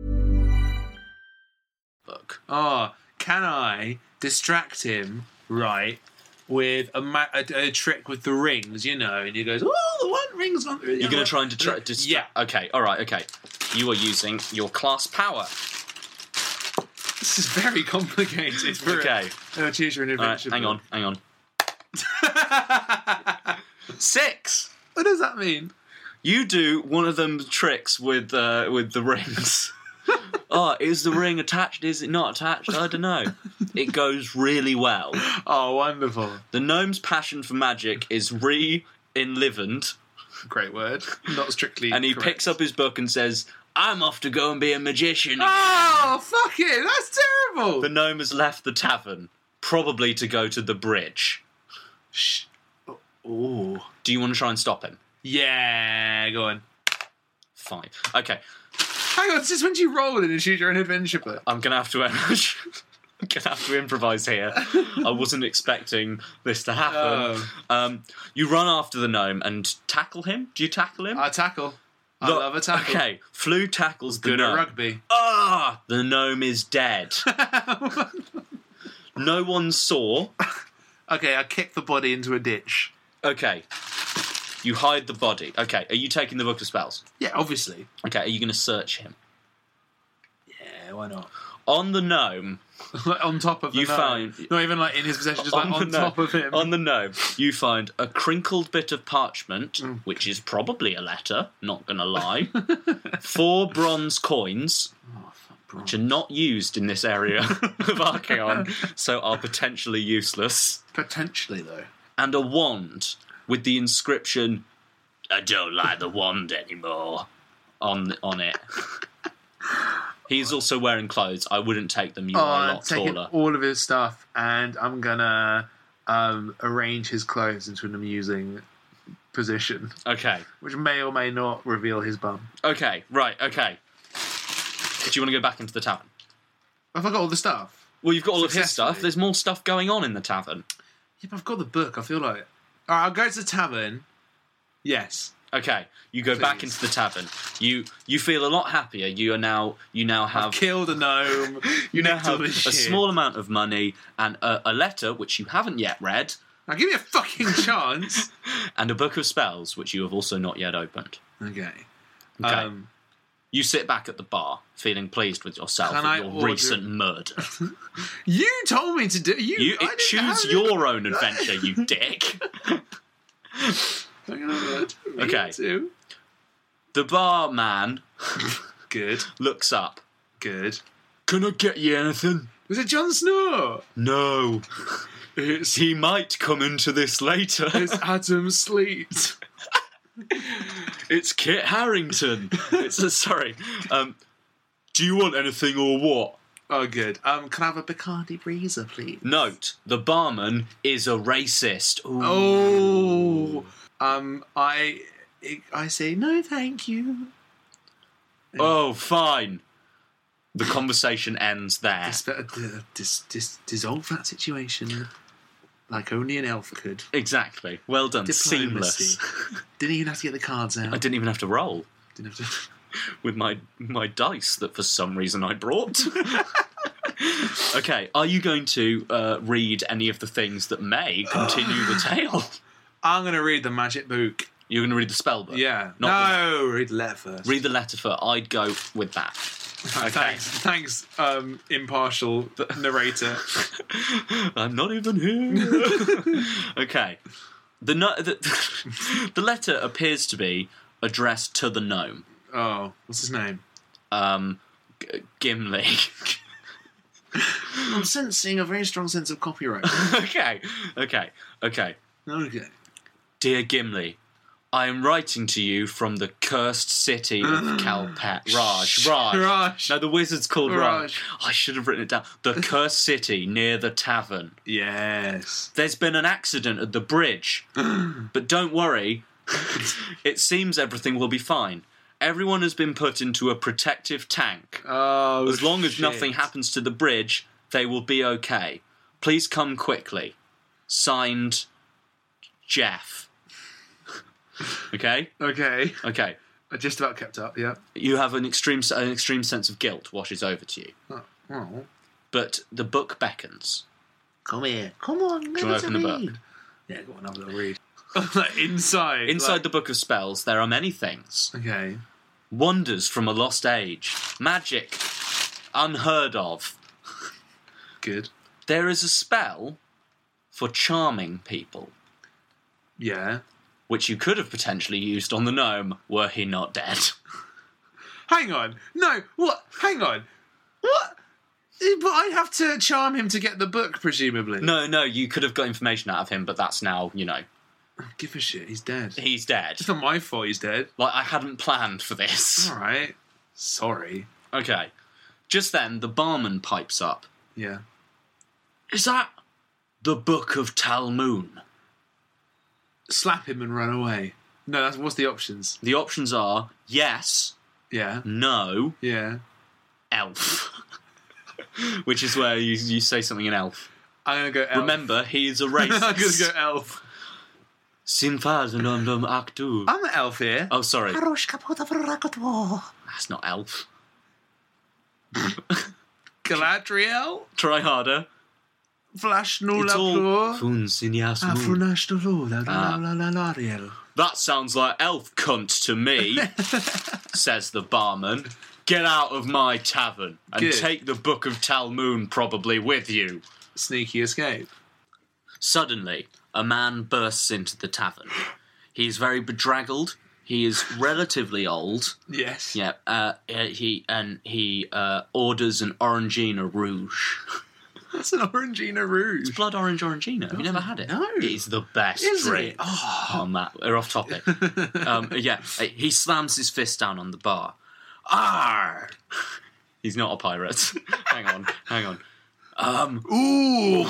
Look. Oh, can I distract him, right, with a, ma- a, a trick with the rings, you know, and he goes, oh, the one ring's gone through the You're going other." to try and detra- distract. Yeah. Okay, alright, okay. You are using your class power. This is very complicated. For Okay. A, uh, choose your own Alright, adventure. hang on, hang on. Six. What does that mean? You do one of them tricks with uh, with the rings. Oh, is the ring attached? Is it not attached? I don't know. It goes really well. Oh, wonderful. The gnome's passion for magic is re-enlivened. Great word. Not strictly And he correct. picks up his book and says, I'm off to go and be a magician. Oh, fuck it. That's terrible. The gnome has left the tavern, probably to go to the bridge. Shh. Oh. Do you want to try and stop him? Yeah, go on. Fine. Okay. Hang on, since when do you roll in and choose your own adventure book? I'm gonna have to. I'm gonna have to improvise here. I wasn't expecting this to happen. Oh. Um, you run after the gnome and tackle him. Do you tackle him? I tackle. I Look, love a tackle. Okay, Flew tackles the Good gnome. at rugby. Ah, the gnome is dead. No one saw. Okay, I kick the body into a ditch. Okay, you hide the body. Okay, are you taking the book of spells? Yeah, obviously. Okay, are you going to search him? Yeah, why not? On the gnome, Like on top of the You gnome. found- Not even like in his possession, just like the on gnome- top of him. On the gnome, you find a crinkled bit of parchment, Mm. which is probably a letter, not gonna lie. Four bronze coins, Oh, fuck, bro. which are not used in this area of Archeon, so are potentially useless. Potentially, though. And a wand with the inscription, I don't like the wand anymore, on on it. He's also wearing clothes. I wouldn't take them. You Oh, are a I'm lot taking taller. all of his stuff, and I'm gonna um, arrange his clothes into an amusing position, Okay. which may or may not reveal his bum. Okay. Right. Okay. Do you want to go back into the tavern? Have I got all the stuff? Well, you've got all of his Successfully. stuff. There's more stuff going on in the tavern. Yeah, but I've got the book. I feel like. All right, I'll go to the tavern. Yes. Okay, you go back Please. into the tavern. You you feel a lot happier. You are now you now have I've killed a gnome. you now nicked all have a his shit. small amount of money and a, a letter which you haven't yet read, Now give me a fucking chance. and a book of spells which you have also not yet opened. Okay. Okay. Um, You sit back at the bar, feeling pleased with yourself Can and I your order- recent murder. you told me to do. You. You I it, didn't choose have your own adventure, you dick. Hang on a minute. Me Okay. too. The barman Good. looks up. Good. Can I get you anything? Was it Jon Snow? No. It's He might come into this later. it's Adam Sleet. It's Kit Harington. It's uh, sorry. Um, do you want anything or what? Oh, good. Um, can I have a Bacardi Breezer, please? Note: the barman is a racist. Ooh. Oh. Um, I I say no, thank you. Oh, fine. The conversation ends there. Dis- uh, dis- dis- dissolve that situation like only an elf could. Exactly. Well done. Diplomacy. Seamless. Didn't even have to get the cards out. I didn't even have to roll Didn't have to. with my my dice that for some reason I brought. Okay, are you going to uh, read any of the things that may continue the tale? I'm gonna read the magic book. You're going to read the spell book? Yeah. Not no, read the letter first. the, read the letter first. I'd go with that. Okay. Thanks, thanks, um, impartial narrator. I'm not even here. Okay. The, no- the the letter appears to be addressed to the gnome. Oh, what's his name? Um, G- Gimli. I'm sensing a very strong sense of copyright. Okay. Okay. Okay. Okay. Dear Gimli, I am writing to you from the cursed city of Kalpet. Raj. Raj. Raj. No, the wizard's called Raj. Raj. I should have written it down. The cursed city near the tavern. Yes. There's been an accident at the bridge. But don't worry. It seems everything will be fine. Everyone has been put into a protective tank. Oh, As long as shit. nothing happens to the bridge, they will be okay. Please come quickly. Signed, Jeff. Okay? Okay. Okay. I just about kept up, yeah. You have an extreme an extreme sense of guilt washes over to you. Oh. Oh. But the book beckons. Come here. Come on, Do you want to open the book? Yeah, go on, have a little read. Like inside. Inside like- the book of spells, there are many things. Okay. Wonders from a lost age. Magic. Unheard of. Good. There is a spell for charming people. Yeah. which you could have potentially used on the gnome were he not dead. Hang on. No, what? Hang on. What? But I have to charm him to get the book, presumably. No, no, you could have got information out of him, but that's now, you know... Give a shit, he's dead. He's dead. It's not my fault he's dead. Like, I hadn't planned for this. All right. Sorry. Okay. Just then, the barman pipes up. Yeah. Is that the Book of Talmoon? Slap him and run away. No, that's what's the options? The options are yes, Yeah. no, Yeah. elf. Which is where you, you say something in elf. I'm going to go elf. Remember, he is a racist. I'm going to go elf. Sinfaz and Undum Actu. I'm the elf here. Oh, sorry. That's not elf. Galadriel? Try harder. Flash no It's la all flor. Funsinias Moon. Afronash no la la la la la Ariel. That sounds like elf cunt to me, says the barman. Get out of my tavern and Good. take the Book of Talmoon probably with you. Sneaky escape. Suddenly, a man bursts into the tavern. He is very bedraggled. He is relatively old. Yes. Yeah, uh, uh, he and he uh, orders an Orangina Rouge. That's an Orangina Rouge. Blood orange Orangina. Have you never had it? No. It is the best Is drink. it? Oh. On that, we're off topic. um, yeah, he slams his fist down on the bar. Arr! He's not a pirate. hang on, hang on. Um, ooh!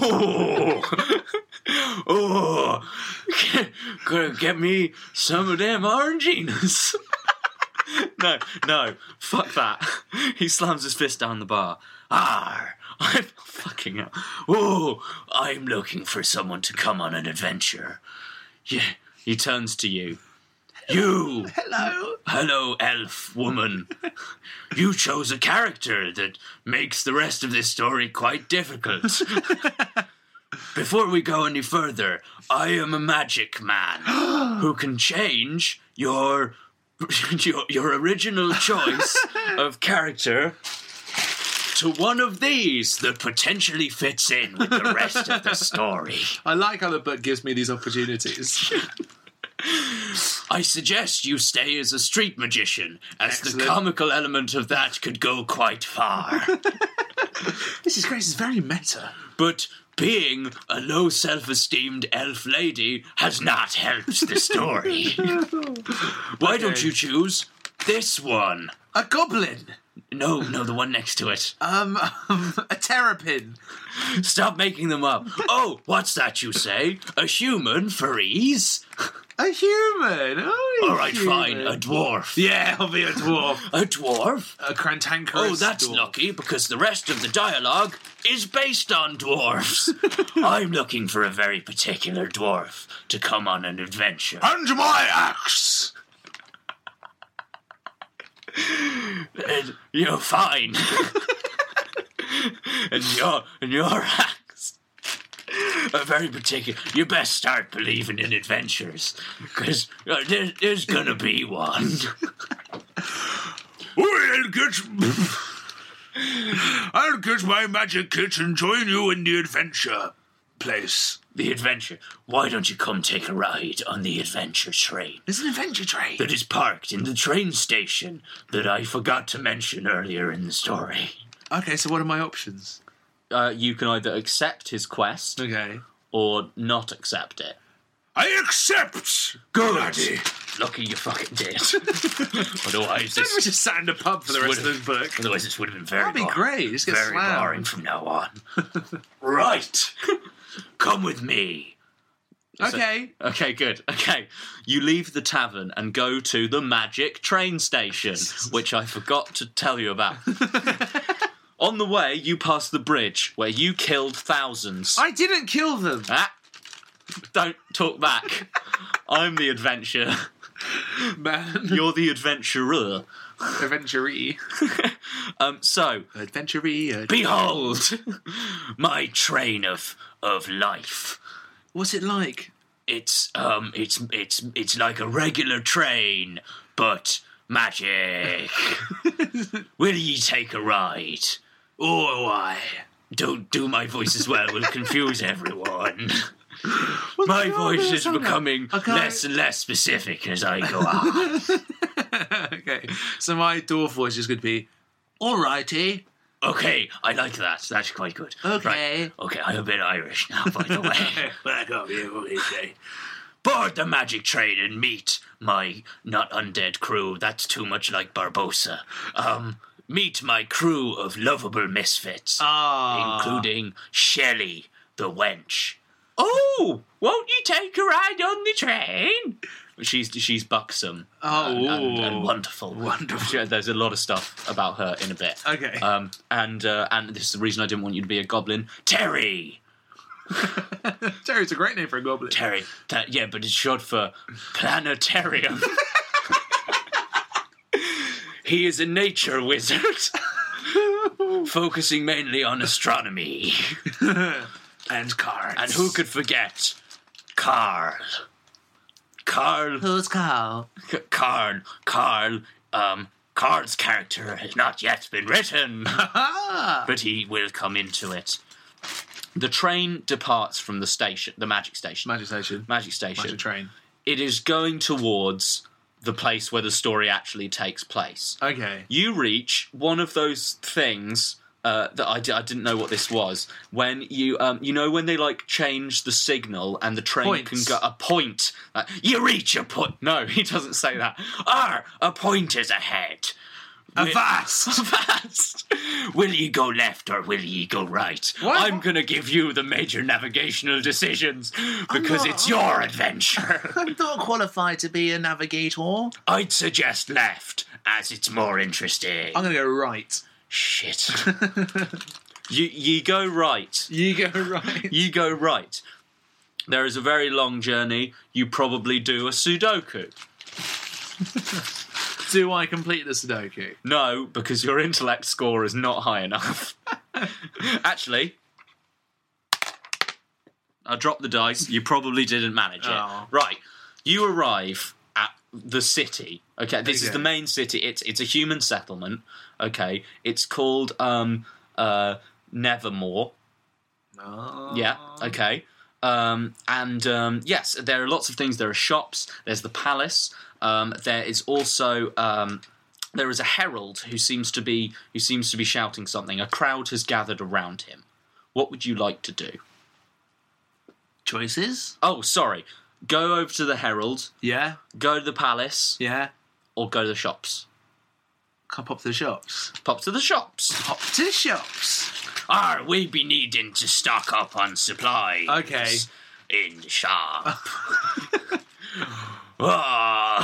Oh! Gonna get me some of them Oranginas. no, no, fuck that. He slams his fist down the bar. Arr! I'm fucking up. Oh, I'm looking for someone to come on an adventure. Yeah, he turns to you. You! Hello. Hello, elf woman. You chose a character that makes the rest of this story quite difficult. Before we go any further, I am a magic man who can change your, your your original choice of character to one of these that potentially fits in with the rest of the story. I like how the book gives me these opportunities. I suggest you stay as a street magician, as Excellent. the comical element of that could go quite far. This is great. This is very meta. But being a low self-esteemed elf lady has not helped the story. Why Okay. don't you choose this one? A goblin. No, no, the one next to it. Um, um a terrapin. Stop making them up. Oh, what's that you say? A human for ease? A human. Oh, a All right, human. fine, a dwarf. Yeah, I'll be a dwarf. A dwarf? A cantankerous Oh, that's dwarf. lucky, because the rest of the dialogue is based on dwarfs. I'm looking for a very particular dwarf to come on an adventure. And my axe. And you're fine. and your and your axe are very particular. You best start believing in adventures, because uh, there, there's gonna be one. I'll get, I'll get my magic kit and join you in the adventure place. The adventure. Why don't you come take a ride on the adventure train? There's an adventure train. That is parked in the train station that I forgot to mention earlier in the story. Okay, so what are my options? Uh, you can either accept his quest Okay. or not accept it. I accept. Good. Laddie. Lucky you fucking did. Otherwise, We this, just sat in the pub for the rest of would've- this book. otherwise this would have been very That'd be boring. great. Just get Very slammed. boring from now on. Right. Come with me. Okay. So- okay, good. Okay. You leave the tavern and go to the magic train station, which I forgot to tell you about. On the way, you pass the bridge where you killed thousands. I didn't kill them. Ah, don't talk back. I'm the adventurer. Man. You're the adventurer. Adventure-y. Um, so, Adventure-y. behold my train of of life. What's it like? It's um, it's it's it's like a regular train, but magic. Will ye take a ride? Oh, why? Don't do my voice as well. We'll confuse everyone. My the voice goblin is sound like? becoming Okay. less and less specific as I go on. Okay, so my dwarf voice is going to be, alrighty. Okay, I like that. That's quite good. Okay. Right. Okay, I'm a bit Irish now, by the way. Back up, you what do you say? Board the magic train and meet my not undead crew. That's too much like Barbossa. Um, meet my crew of lovable misfits, Ah. including Shelley, the wench. Oh, won't you take a ride on the train? She's she's buxom Oh. and, and, and wonderful. Wonderful. Yeah, there's a lot of stuff about her in a bit. Okay. Um, and uh, and this is the reason I didn't want you to be a goblin. Terry. Terry's a great name for a goblin. Terry. That, yeah, but it's short for planetarium. He is a nature wizard, focusing mainly on astronomy. And cards. And who could forget Carl? Carl. Who's Carl? C- Carl. Carl. Um, Carl's character has not yet been written, but he will come into it. The train departs from the station, the magic station. Magic station. Magic station. Magic train. It is going towards the place where the story actually takes place. Okay. You reach one of those things uh, that I, di- I didn't know what this was. When you, um, you know, when they like change the signal and the train Points. can go a point. Uh, you reach a point. No, he doesn't say that. Ah, a point is ahead. Avast! Avast! Will ye go left or will ye go right? What? I'm going to give you the major navigational decisions because not- it's your adventure. I'm not qualified to be a navigator. I'd suggest left, as it's more interesting. I'm going to go right. Shit. you you go right. You go right. You go right. There is a very long journey. You probably do a Sudoku. Do I complete the Sudoku? No, because your intellect score is not high enough. Actually, I dropped the dice. You probably didn't manage it. Oh. Right. You arrive at the city. Okay, this is Okay. the main city. It's it's a human settlement. Okay, it's called um uh Nevermore. No. Yeah. Okay. Um, and um, yes, there are lots of things. There are shops. There's the palace. Um, there is also um, there is a herald who seems to be who seems to be shouting something. A crowd has gathered around him. What would you like to do? Choices? Oh, sorry. Go over to the herald. Yeah. Go to the palace, Yeah. or go to the shops. Can't pop to the shops. Pop to the shops. Pop to the shops. Ah, we be needing to stock up on supplies. Okay. In the shop. Ah.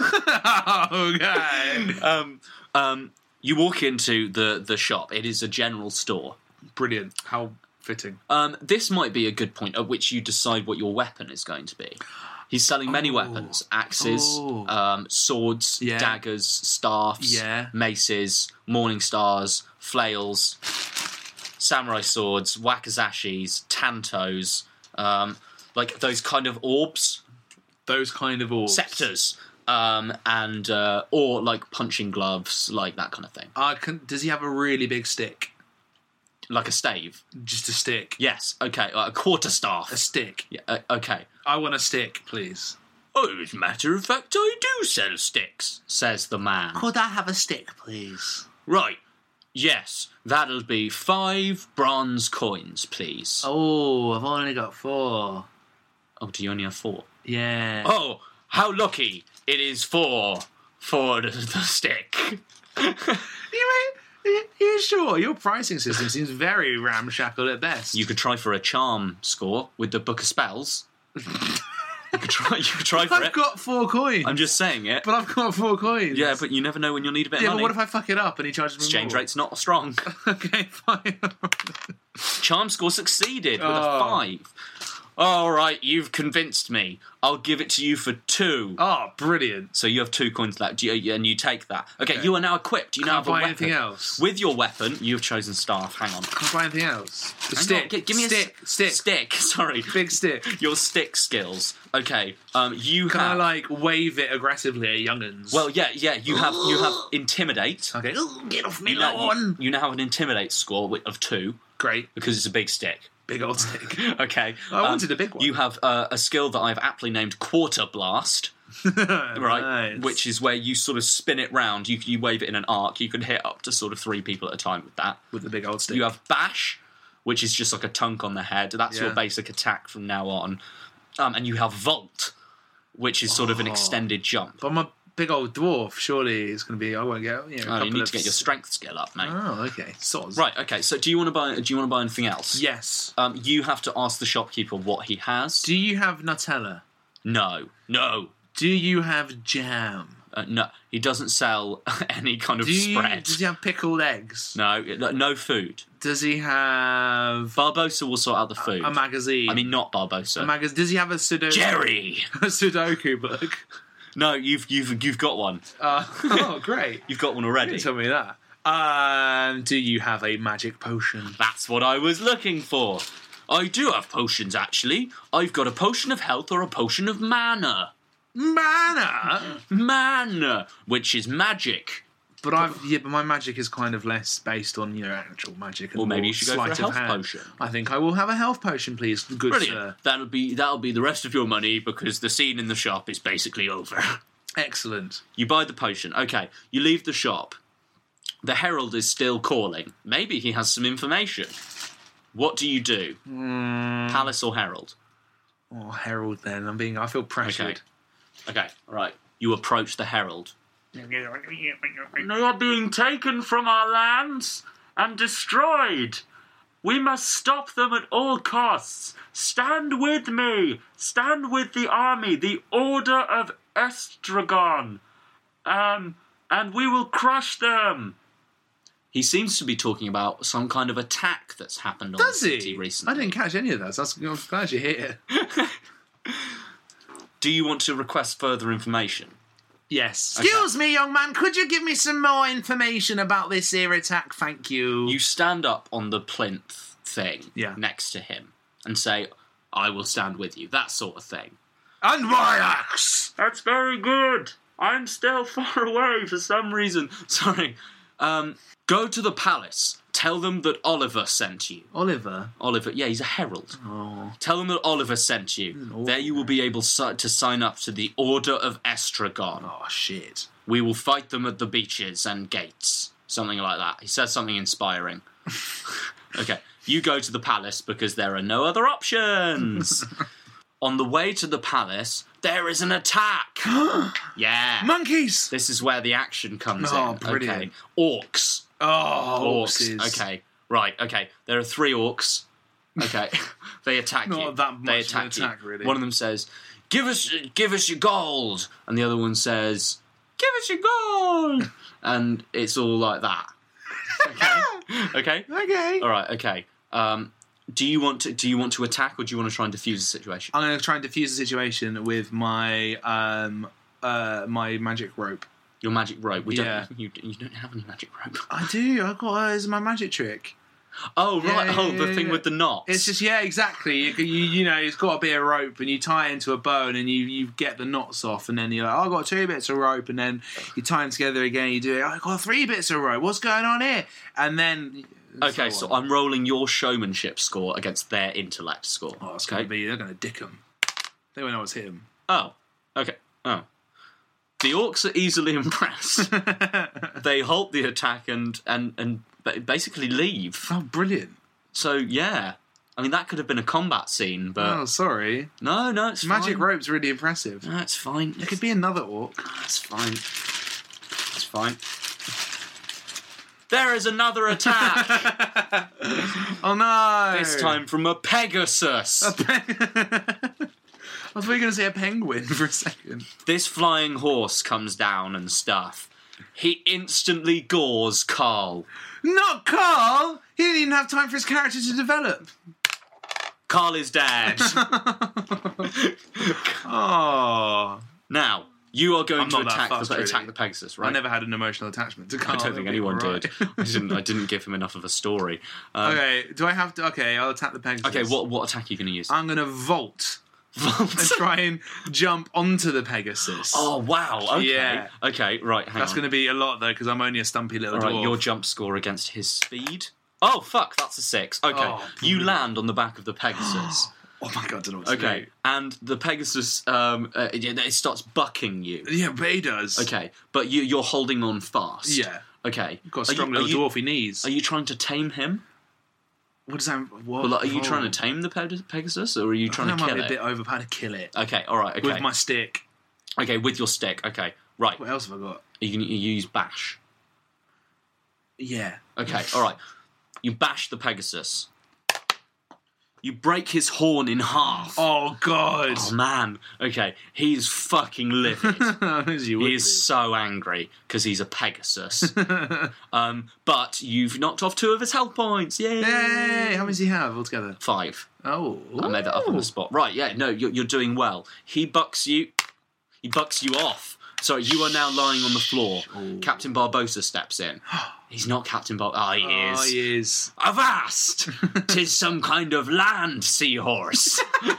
Okay. um, um, you walk into the, the shop. It is a general store. Brilliant. How fitting. Um, this might be a good point at which you decide what your weapon is going to be. He's selling many weapons. Axes, Oh. um, swords, Yeah. daggers, staffs, Yeah. maces, morning stars, flails, samurai swords, wakazashis, tantos, um, like those kind of orbs, Those kind of orbs. scepters, um, and uh, or like punching gloves, like that kind of thing. Uh, can, does he have a really big stick? Like a stave. Just a stick. Yes, okay, like a quarter staff. A stick. Yeah, uh, okay. I want a stick, please. Oh, as a matter of fact, I do sell sticks, says the man. Could I have a stick, please? Right, yes, that'll be five bronze coins, please. Oh, I've only got four. Oh, do you only have four? Yeah. Oh, how lucky it is for, for the, the stick. You mean, you sure? Your pricing system seems very ramshackle at best. You could try for a charm score with the Book of Spells. You could try, you could try for I've it. got four coins. I'm just saying it. But I've got four coins. Yeah, but you never know when you'll need a bit Yeah, of but money. what if I fuck it up and he charges me Exchange more? rate's not strong. Okay, fine. Charm score succeeded with Oh. a five. All right, you've convinced me. I'll give it to you for two. Oh, brilliant. So you have two coins left, you- and you take that. Okay, Okay. you are now equipped. You now Can't have a buy weapon. anything else. With your weapon, you've chosen staff. Hang on. Can't buy anything else. The Hang stick. on, gi- give me stick. a s- stick. Stick. Sorry, Big stick. your stick skills. Okay. Um, you Can I have. like wave it aggressively at young'uns? Well, yeah, yeah. You have. You have intimidate. okay. Ooh, get off me, You now, lawn. you, you now have an intimidate score wi- of two Great. because it's a big stick. big old stick. Okay. I wanted a big one. You have uh, a skill that I've aptly named Quarter Blast. Right, Nice. which is where you sort of spin it round. You you wave it in an arc. You can hit up to sort of three people at a time with that. With the big old stick. You have Bash, which is just like a tunk on the head. That's Yeah. your basic attack from now on. Um, and you have Volt, which is sort of an Oh. extended jump. But I'm a big old dwarf. Surely it's going to be. I won't get. You know, a Oh, couple you need of to get your strength skill up, mate. Oh, okay. Soz. Right. Okay. So, do you want to buy? Do you want to buy anything else? Yes. Um, you have to ask the shopkeeper what he has. Do you have Nutella? No. No. Do you have jam? Uh, no. He doesn't sell any kind of Do you, spread. does he have pickled eggs? No. No food. Does he have Barbosa will sort out the food. a magazine? I mean, not Barbosa. a magazine. Does he have a Sudoku? Jerry. a Sudoku book. No, you've you've you've got one. Uh, oh, great! You've got one You already. didn't tell me that. Um, do you have a magic potion? That's what I was looking for. I do have potions, actually. I've got a potion of health or a potion of mana. Mana. Mana, which is magic. But I've yeah, but my magic is kind of less based on you know actual magic. And Or maybe more you should go for a sleight of health hand. potion. I think I will have a health potion, please, good Brilliant. sir. That'll be that'll be the rest of your money because the scene in the shop is basically over. Excellent. You buy the potion. Okay, you leave the shop. The herald is still calling. Maybe he has some information. What do you do? Mm. Palace or herald? Oh, Herald. Then I'm being. I feel pressured. Okay, right. You approach the herald. They are being taken from our lands and destroyed. We must stop them at all costs. Stand with me. Stand with the army, the Order of Estragon. Um, and we will crush them. He seems to be talking about some kind of attack that's happened on Does the city he? recently. I didn't catch any of that. So I'm glad you're here. Do you want to request further information? Yes. Okay. Excuse me, young man. Could you give me some more information about this here attack? Thank you. You stand up on the plinth thing Yeah. next to him and say, I will stand with you. That sort of thing. And my axe. That's very good. I'm still far away for some reason. Sorry. Um, go to the palace. Tell them that Oliver sent you. Oliver. Oliver, yeah, he's a herald. Oh. Tell them that Oliver sent you. awful There you will be able si- to sign up to the Order of Estragon. Oh shit. We will fight them at the beaches and gates. Something like that. He says something inspiring. Okay, you go to the palace because there are no other options. On the way to the palace, there is an attack. Yeah. Monkeys. This is where the action comes Oh, in. brilliant. Okay. Orcs. Oh, Orcs. horses. Okay. Right. Okay. There are three orcs. Okay. They attack Not you. that much they of an attack attack, you. really. One of them says, "Give us, give us your gold," and the other one says, "Give us your gold," and it's all like that. Okay. Okay. Okay. All right. Okay. Um, do you want to? Do you want to attack, or do you want to try and defuse the situation? I'm going to try and defuse the situation with my um uh my magic rope. Your magic rope. We Yeah. don't. You, you don't have any magic rope. I do. I got uh, it's my magic trick. Oh right. Yeah, oh, yeah, the yeah, thing yeah. with the knots. It's just yeah, exactly. You, you you know, it's got to be a rope, and you tie it into a bow, and then you, you get the knots off, and then you're like, oh, I got two bits of rope, and then you tie them together again. You do it. I got three bits of rope. What's going on here? And then Okay, so on. I'm rolling your showmanship score against their intellect score. Oh, it's okay. going to be. They're going to dick them. They won't know it's him. Oh, okay. Oh. The orcs are easily impressed. They halt the attack and, and, and ba- basically leave. Oh, brilliant. So, yeah. I mean, that could have been a combat scene, but... oh, sorry. No, no, it's Magic fine. rope's really impressive. No, it's fine. There could be another orc. That's fine. It's fine. There is another attack! Oh no! This time from a Pegasus! I thought you were going to say a penguin for a second. This flying horse comes down and stuff. He instantly gores Carl. Not Carl! He didn't even have time for his character to develop. Carl is dead. Oh. Now, you are going I'm to not that attack fussed, the, really. attack the Pegasus, right? I never had an emotional attachment to Carl. I don't think anyone did. I didn't. I didn't give him enough of a story. Um, Okay, do I have to... Okay, I'll attack the Pegasus. Okay. What what attack are you going to use? I'm going to vault and try and jump onto the Pegasus. Oh wow. Okay. Yeah. Okay. Right. Hang That's on. going to be a lot, though, because I'm only a stumpy little All right. dwarf. Your jump score against his speed. Oh, fuck, that's a six. Okay, Oh, you land on the back of the Pegasus. Oh my god, I don't know what to Okay, do. and the Pegasus, um, uh, it, it starts bucking you. Yeah, but he does. Okay, but you, you're holding on fast. Yeah. Okay. Got Are strong you, little are you, dwarfy knees. Are you trying to tame him? What does that... What? Well, like, are you oh. trying to tame the Pe- Pegasus, or are you trying I to think I kill might be it? a bit overpowered to kill it. Okay, alright, okay. With my stick. Okay, with your stick, okay. Right, What else have I got? you can you use bash. Yeah. Okay, alright. You bash the Pegasus. You break his horn in half. Oh, God. Oh, man. Okay, he's fucking livid. As you would He be. is so angry because he's a Pegasus. um, but you've knocked off two of his health points. Yay! Yay! How many does he have altogether? Five. Oh. I made that up on the spot. Right, yeah, no, you're, you're doing well. He bucks you. He bucks you off. Sorry, you are now lying on the floor. Ooh. Captain Barbossa steps in. He's not Captain Barbossa. Ah, he is. Oh, he is. Avast! 'Tis some kind of land seahorse.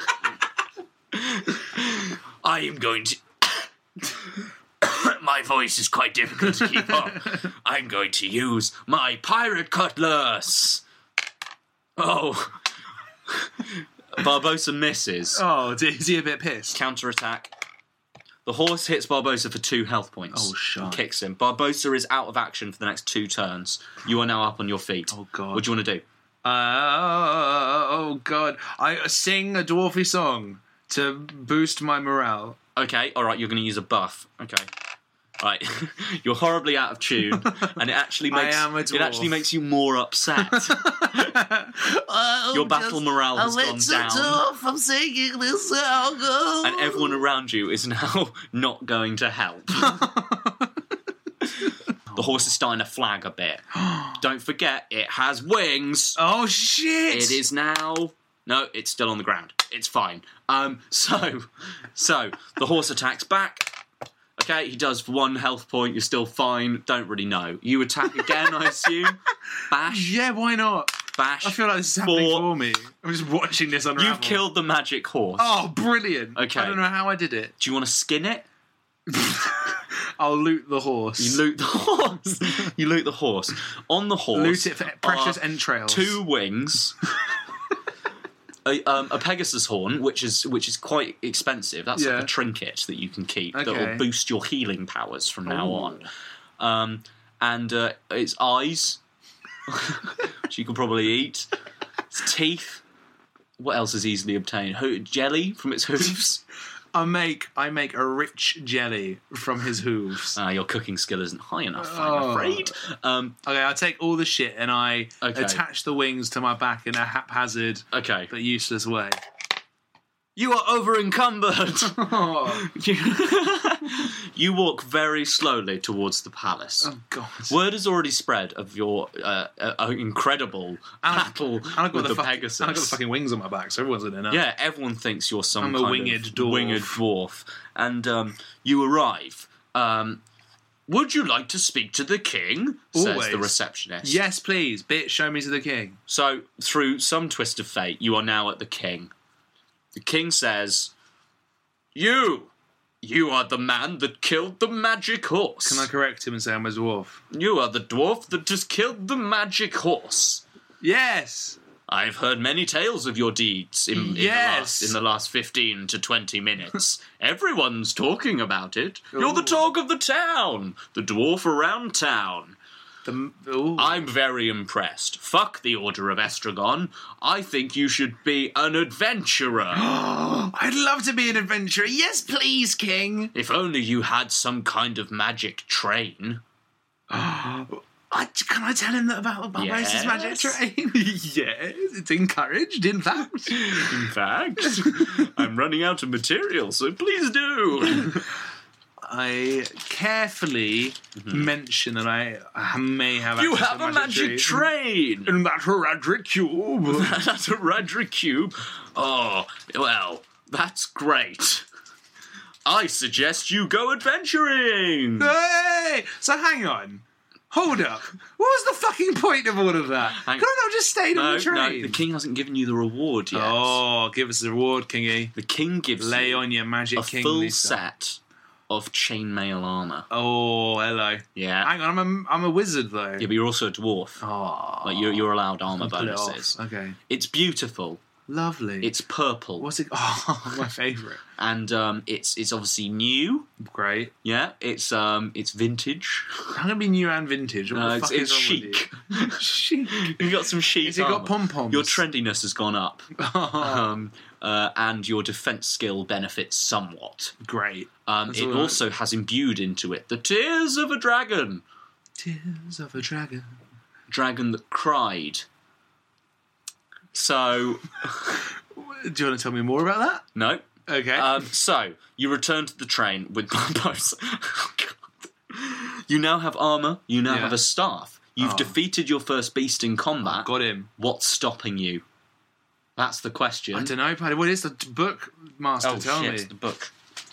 I am going to... My voice is quite difficult to keep up. I'm going to use my pirate cutlass. Oh. Barbossa misses. Oh, is he a bit pissed? Counter-attack. The horse hits Barbossa for two health points. Oh, shite. And kicks him. Barbossa is out of action for the next two turns. You are now up on your feet. Oh, God. What do you want to do? Uh, oh, God. I sing a dwarfy song to boost my morale. Okay, alright, you're going to use a buff. Okay. Right. You're horribly out of tune, and it actually I makes am a it dwarf. actually makes you more upset. Your battle morale has gone down. Dwarf, I'm singing this song. And everyone around you is now not going to help. The horse is starting to flag a bit. Don't forget, it has wings. Oh, shit! It is now... No, it's still on the ground. It's fine. Um, so, so the horse attacks back. Okay, he does one health point. You're still fine. Don't really know. You attack again, I assume. Bash. Yeah, why not? Bash. I feel like this is happening Four. for me. I'm just watching this unravel. You've killed the magic horse. Oh, brilliant. Okay. I don't know how I did it. Do you want to skin it? I'll loot the horse. You loot the horse. You loot the horse. On the horse. Loot it for precious are entrails. Two wings. A, um, a Pegasus horn, which is which is quite expensive. That's Yeah. like a trinket that you can keep that Okay. will boost your healing powers from now Ooh. on. Um, and uh, its eyes, which you can probably eat. Its teeth. What else is easily obtained? Ho- jelly from its hooves. I make I make a rich jelly from his hooves. Uh, your cooking skill isn't high enough, Oh. I'm afraid. Um, Okay, I take all the shit and I Okay. attach the wings to my back in a haphazard okay. but useless way. You are over encumbered. Oh, You walk very slowly towards the palace. oh God! Word has already spread of your uh, uh, incredible And I- battle and I've got with the, the fuck- Pegasus. and I've got the fucking wings on my back, so everyone's in there. Yeah, everyone thinks you're some I'm a kind winged of dwarf. winged dwarf. And um, you arrive. Um, would you like to speak to the king? Says Always. the receptionist. Yes, please, bitch. Show me to the king. So, through some twist of fate, you are now at the king. The king says, You! You are the man that killed the magic horse. Can I correct him and say I'm a dwarf? You are the dwarf that has killed the magic horse. Yes. I've heard many tales of your deeds in, in, the, Yes. last, in the last fifteen to twenty minutes. Everyone's talking about it. You're the Ooh. talk of the town. The dwarf around town. The, ooh. I'm very impressed. Fuck the Order of Estragon. I think you should be an adventurer. I'd love to be an adventurer. Yes, please, king. If only you had some kind of magic train. I, can I tell him that about Barbosa's Yes. magic train? Yes, it's encouraged, in fact. In fact, I'm running out of material, so please do. I carefully mention that I may have. You access have to a magic train. In that Radric cube. That's a Radric cube. Oh, well, that's great. I suggest you go adventuring. Hey! So hang on. Hold up. What was the fucking point of all of that? Hang- Could I not just stayed on No, the train? no, the king hasn't given you the reward yet. Oh, give us the reward, Kingy. The king gives Lay you on your magic a king, full Lisa. set of chainmail armour. Oh, hello. Yeah. Hang on, I'm a, I'm a wizard, though. Yeah, but you're also a dwarf. Oh. Like, you're, you're allowed armour Pull it off. bonuses. Okay. It's beautiful. Lovely. It's purple. What's it... Oh, my favourite. And um, it's it's obviously new. Great. Yeah, it's um it's vintage. How can it be new and vintage? What No, the it's, fuck it's is wrong with chic. you? Chic. You've got some chic. Has it got armour. pom-poms? Your trendiness has gone up, um, uh, and your defense skill benefits somewhat. Great. Um, That's it all right. also has imbued into it the tears of a dragon, Tears of a dragon. dragon that cried. So Do you want to tell me more about that? no. Okay. Um, so you return to the train with both. Oh, God. You now have armor. You now Yeah. have a staff. You've Oh. defeated your first beast in combat. Got him. What's stopping you? That's the question. I don't know, Paddy. What is the t- book, Master? Oh Tell shit! me. The book.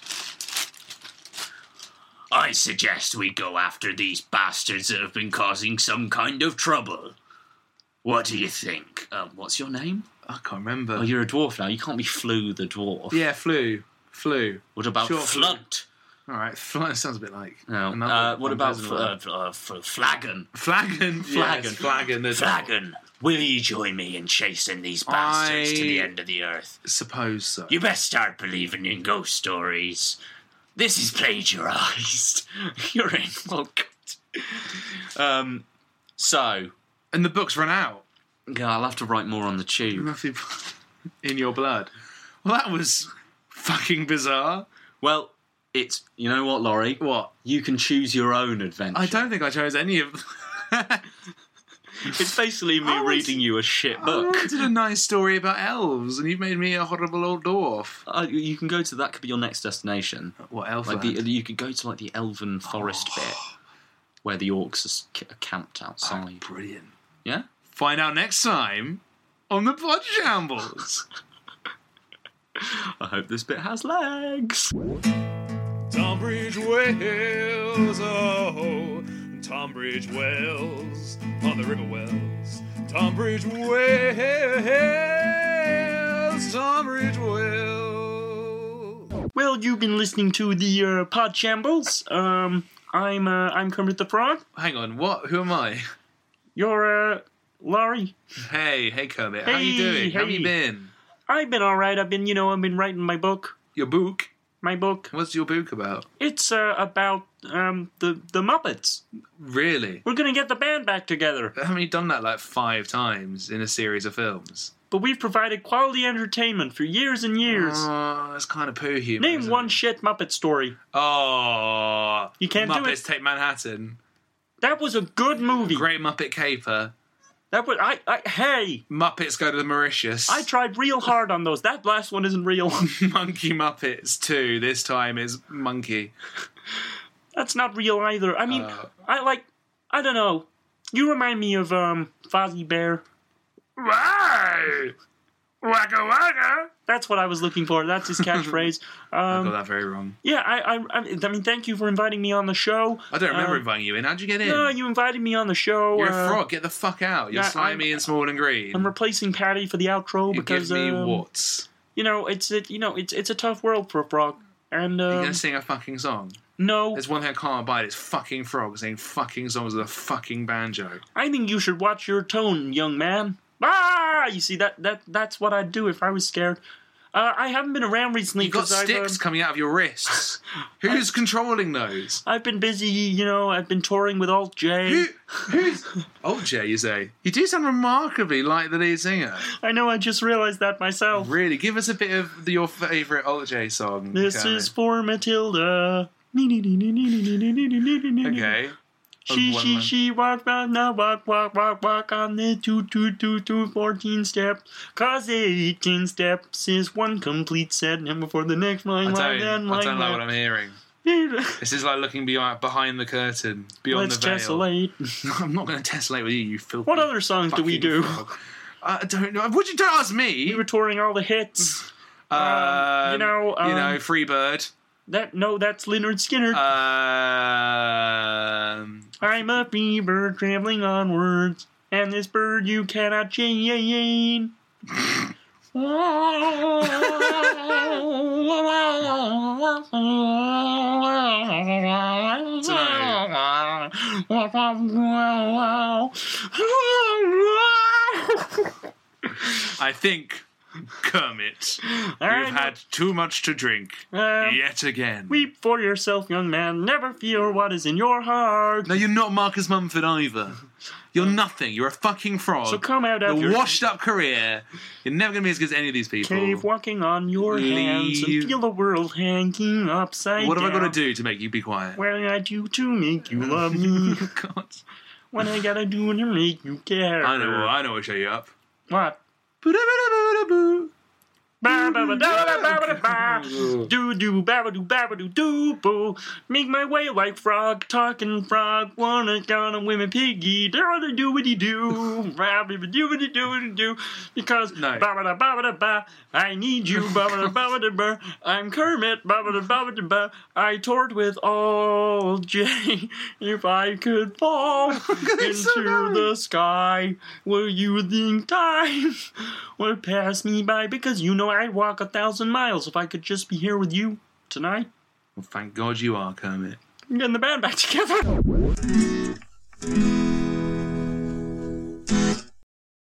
I suggest we go after these bastards that have been causing some kind of trouble. What do you think? Um, what's your name? I can't remember. Oh, you're a dwarf now. You can't be Flu the dwarf. Yeah, flu. Flu. What about Sure, Flunt? All right. Fl- sounds a bit like. No. another Uh, what about unpleasant fl- word. uh, fl- uh, fl- Flagon? Flagon? Flagon. Yes, Flagon. the- Flagon, will you join me in chasing these bastards I- to the end of the earth? Suppose so. You best start believing in ghost stories. This is plagiarized. You're in. Oh, God. Um, so, And the book's run out. yeah, I'll have to write more on the tube. Nothing in your blood. Well, that was fucking bizarre. Well, it's, you know what, Laurie? What? You can choose your own adventure. I don't think I chose any of. It's basically me I was- reading you a shit I book. wanted a nice story about elves, and you've made me a horrible old dwarf. Uh, you can go to, that could be your next destination. What elf? Like the, you could go to like the elven forest bit where the orcs are s- are camped outside. Brilliant. Yeah? Find out next time on the Pod Shambles. I hope this bit has legs. Tonbridge Wells, oh, Tonbridge Wells, on the River Wells. Tonbridge Wells, Tonbridge Wells. Well, you've been listening to the uh, Pod Shambles. Um, I'm uh, I'm Kermit the Frog. Hang on, what? Who am I? You're uh, Laurie. Hey, hey Kermit, how you Hey, doing? How have you hey. been? I've been all right. I've been, you know, I've been writing my book. Your book? My book. What's your book about? It's uh, about um the the Muppets. Really? We're gonna get the band back together, Haven't you done that like five times in a series of films? but we've provided quality entertainment for years and years. Oh, that's kind of poo humor. Name isn't one it? shit Muppet story. Oh, You can't do Muppets it. Take Manhattan. That was a good movie. Great Muppet Caper. That was I. I hey, Muppets Go to the Mauritius. I tried real hard on those. That last one isn't real. Monkey Muppets two. This time is Monkey. That's not real either. I mean, Uh. I like. I don't know. You remind me of um Fozzie Bear. Why? Waka waka. That's what I was looking for. That's his catchphrase. I Um, got that very wrong. yeah, I, I, I, I mean, thank you for inviting me on the show. I don't remember Um, inviting you in. How'd you get in? No, you invited me on the show. You're uh, a frog. Get the fuck out. You're yeah, slimy I'm- and small and green. I'm replacing Patty for the outro you because give me um, warts. you know it's it. You know it's it's a tough world for a frog. And You're um, gonna sing a fucking song. no, There's one thing I can't abide. It's fucking frogs saying fucking songs with a fucking banjo. I think you should watch your tone, young man. Ah, you see that that that's what I'd do if I was scared. Uh, I haven't been around recently You've got because I've sticks um, coming out of your wrists. Who's controlling those? I've been busy. You know, I've been touring with Alt J. Who? Who's? Oh, Jay, you say? You do sound remarkably like the lead singer. I know. I just realized that myself. Really? Give us a bit of the, your favourite Alt J song. This Kermit. is for Matilda. Okay. She, One she, line. she, walk, walk, now walk, walk, walk, walk on the two, two, two, two, fourteen steps. Cause eighteen steps is one complete set. And before the next line, I line, don't, then I line, don't know line. what I'm hearing. This is like looking beyond, behind the curtain, beyond Let's the veil. tessellate. I'm not going to tessellate with you, you filthy. What other songs do we fucking do? frog. Uh, I don't know. Would you don't ask me? We were touring all the hits. Um, you know, you um, know, Freebird. That no, that's Leonard Skinner. Um, I'm a free bird traveling onwards, and this bird you cannot chain. I think, Kermit, you've had too much to drink Um, yet again. Weep for yourself, young man. Never fear what is in your heart. No, you're not Marcus Mumford either. You're nothing. You're a fucking frog. So come out of Your your washed-up career. You're never going to be as good as any of these people. cave, walking on your hands, and Leave. feel the world hanging upside What down. have I got to do to make you be quiet? What do I do to make you love me? God. What I gotta do to make you care? I know. I know what'll show you up. What? Ba-da-ba-da-ba-da-boo. Ba ba ba da ba ba ba ba. Do do ba ba do ba ba do do boo. Make my way like frog, talking frog. Wanna gonna women piggy. Do do do what do. Ba ba do what do what do. Because No. ba ba da ba ba da ba. I need you. Ba ba da ba ba da ba. I'm Kermit. Ba ba da ba ba da ba. I toured with all J. If I could fall into the sky, will you think time would pass me by? Because you know I'd walk a thousand miles if I could just be here with you tonight. Well, thank God you are, Kermit. I'm getting the band back together.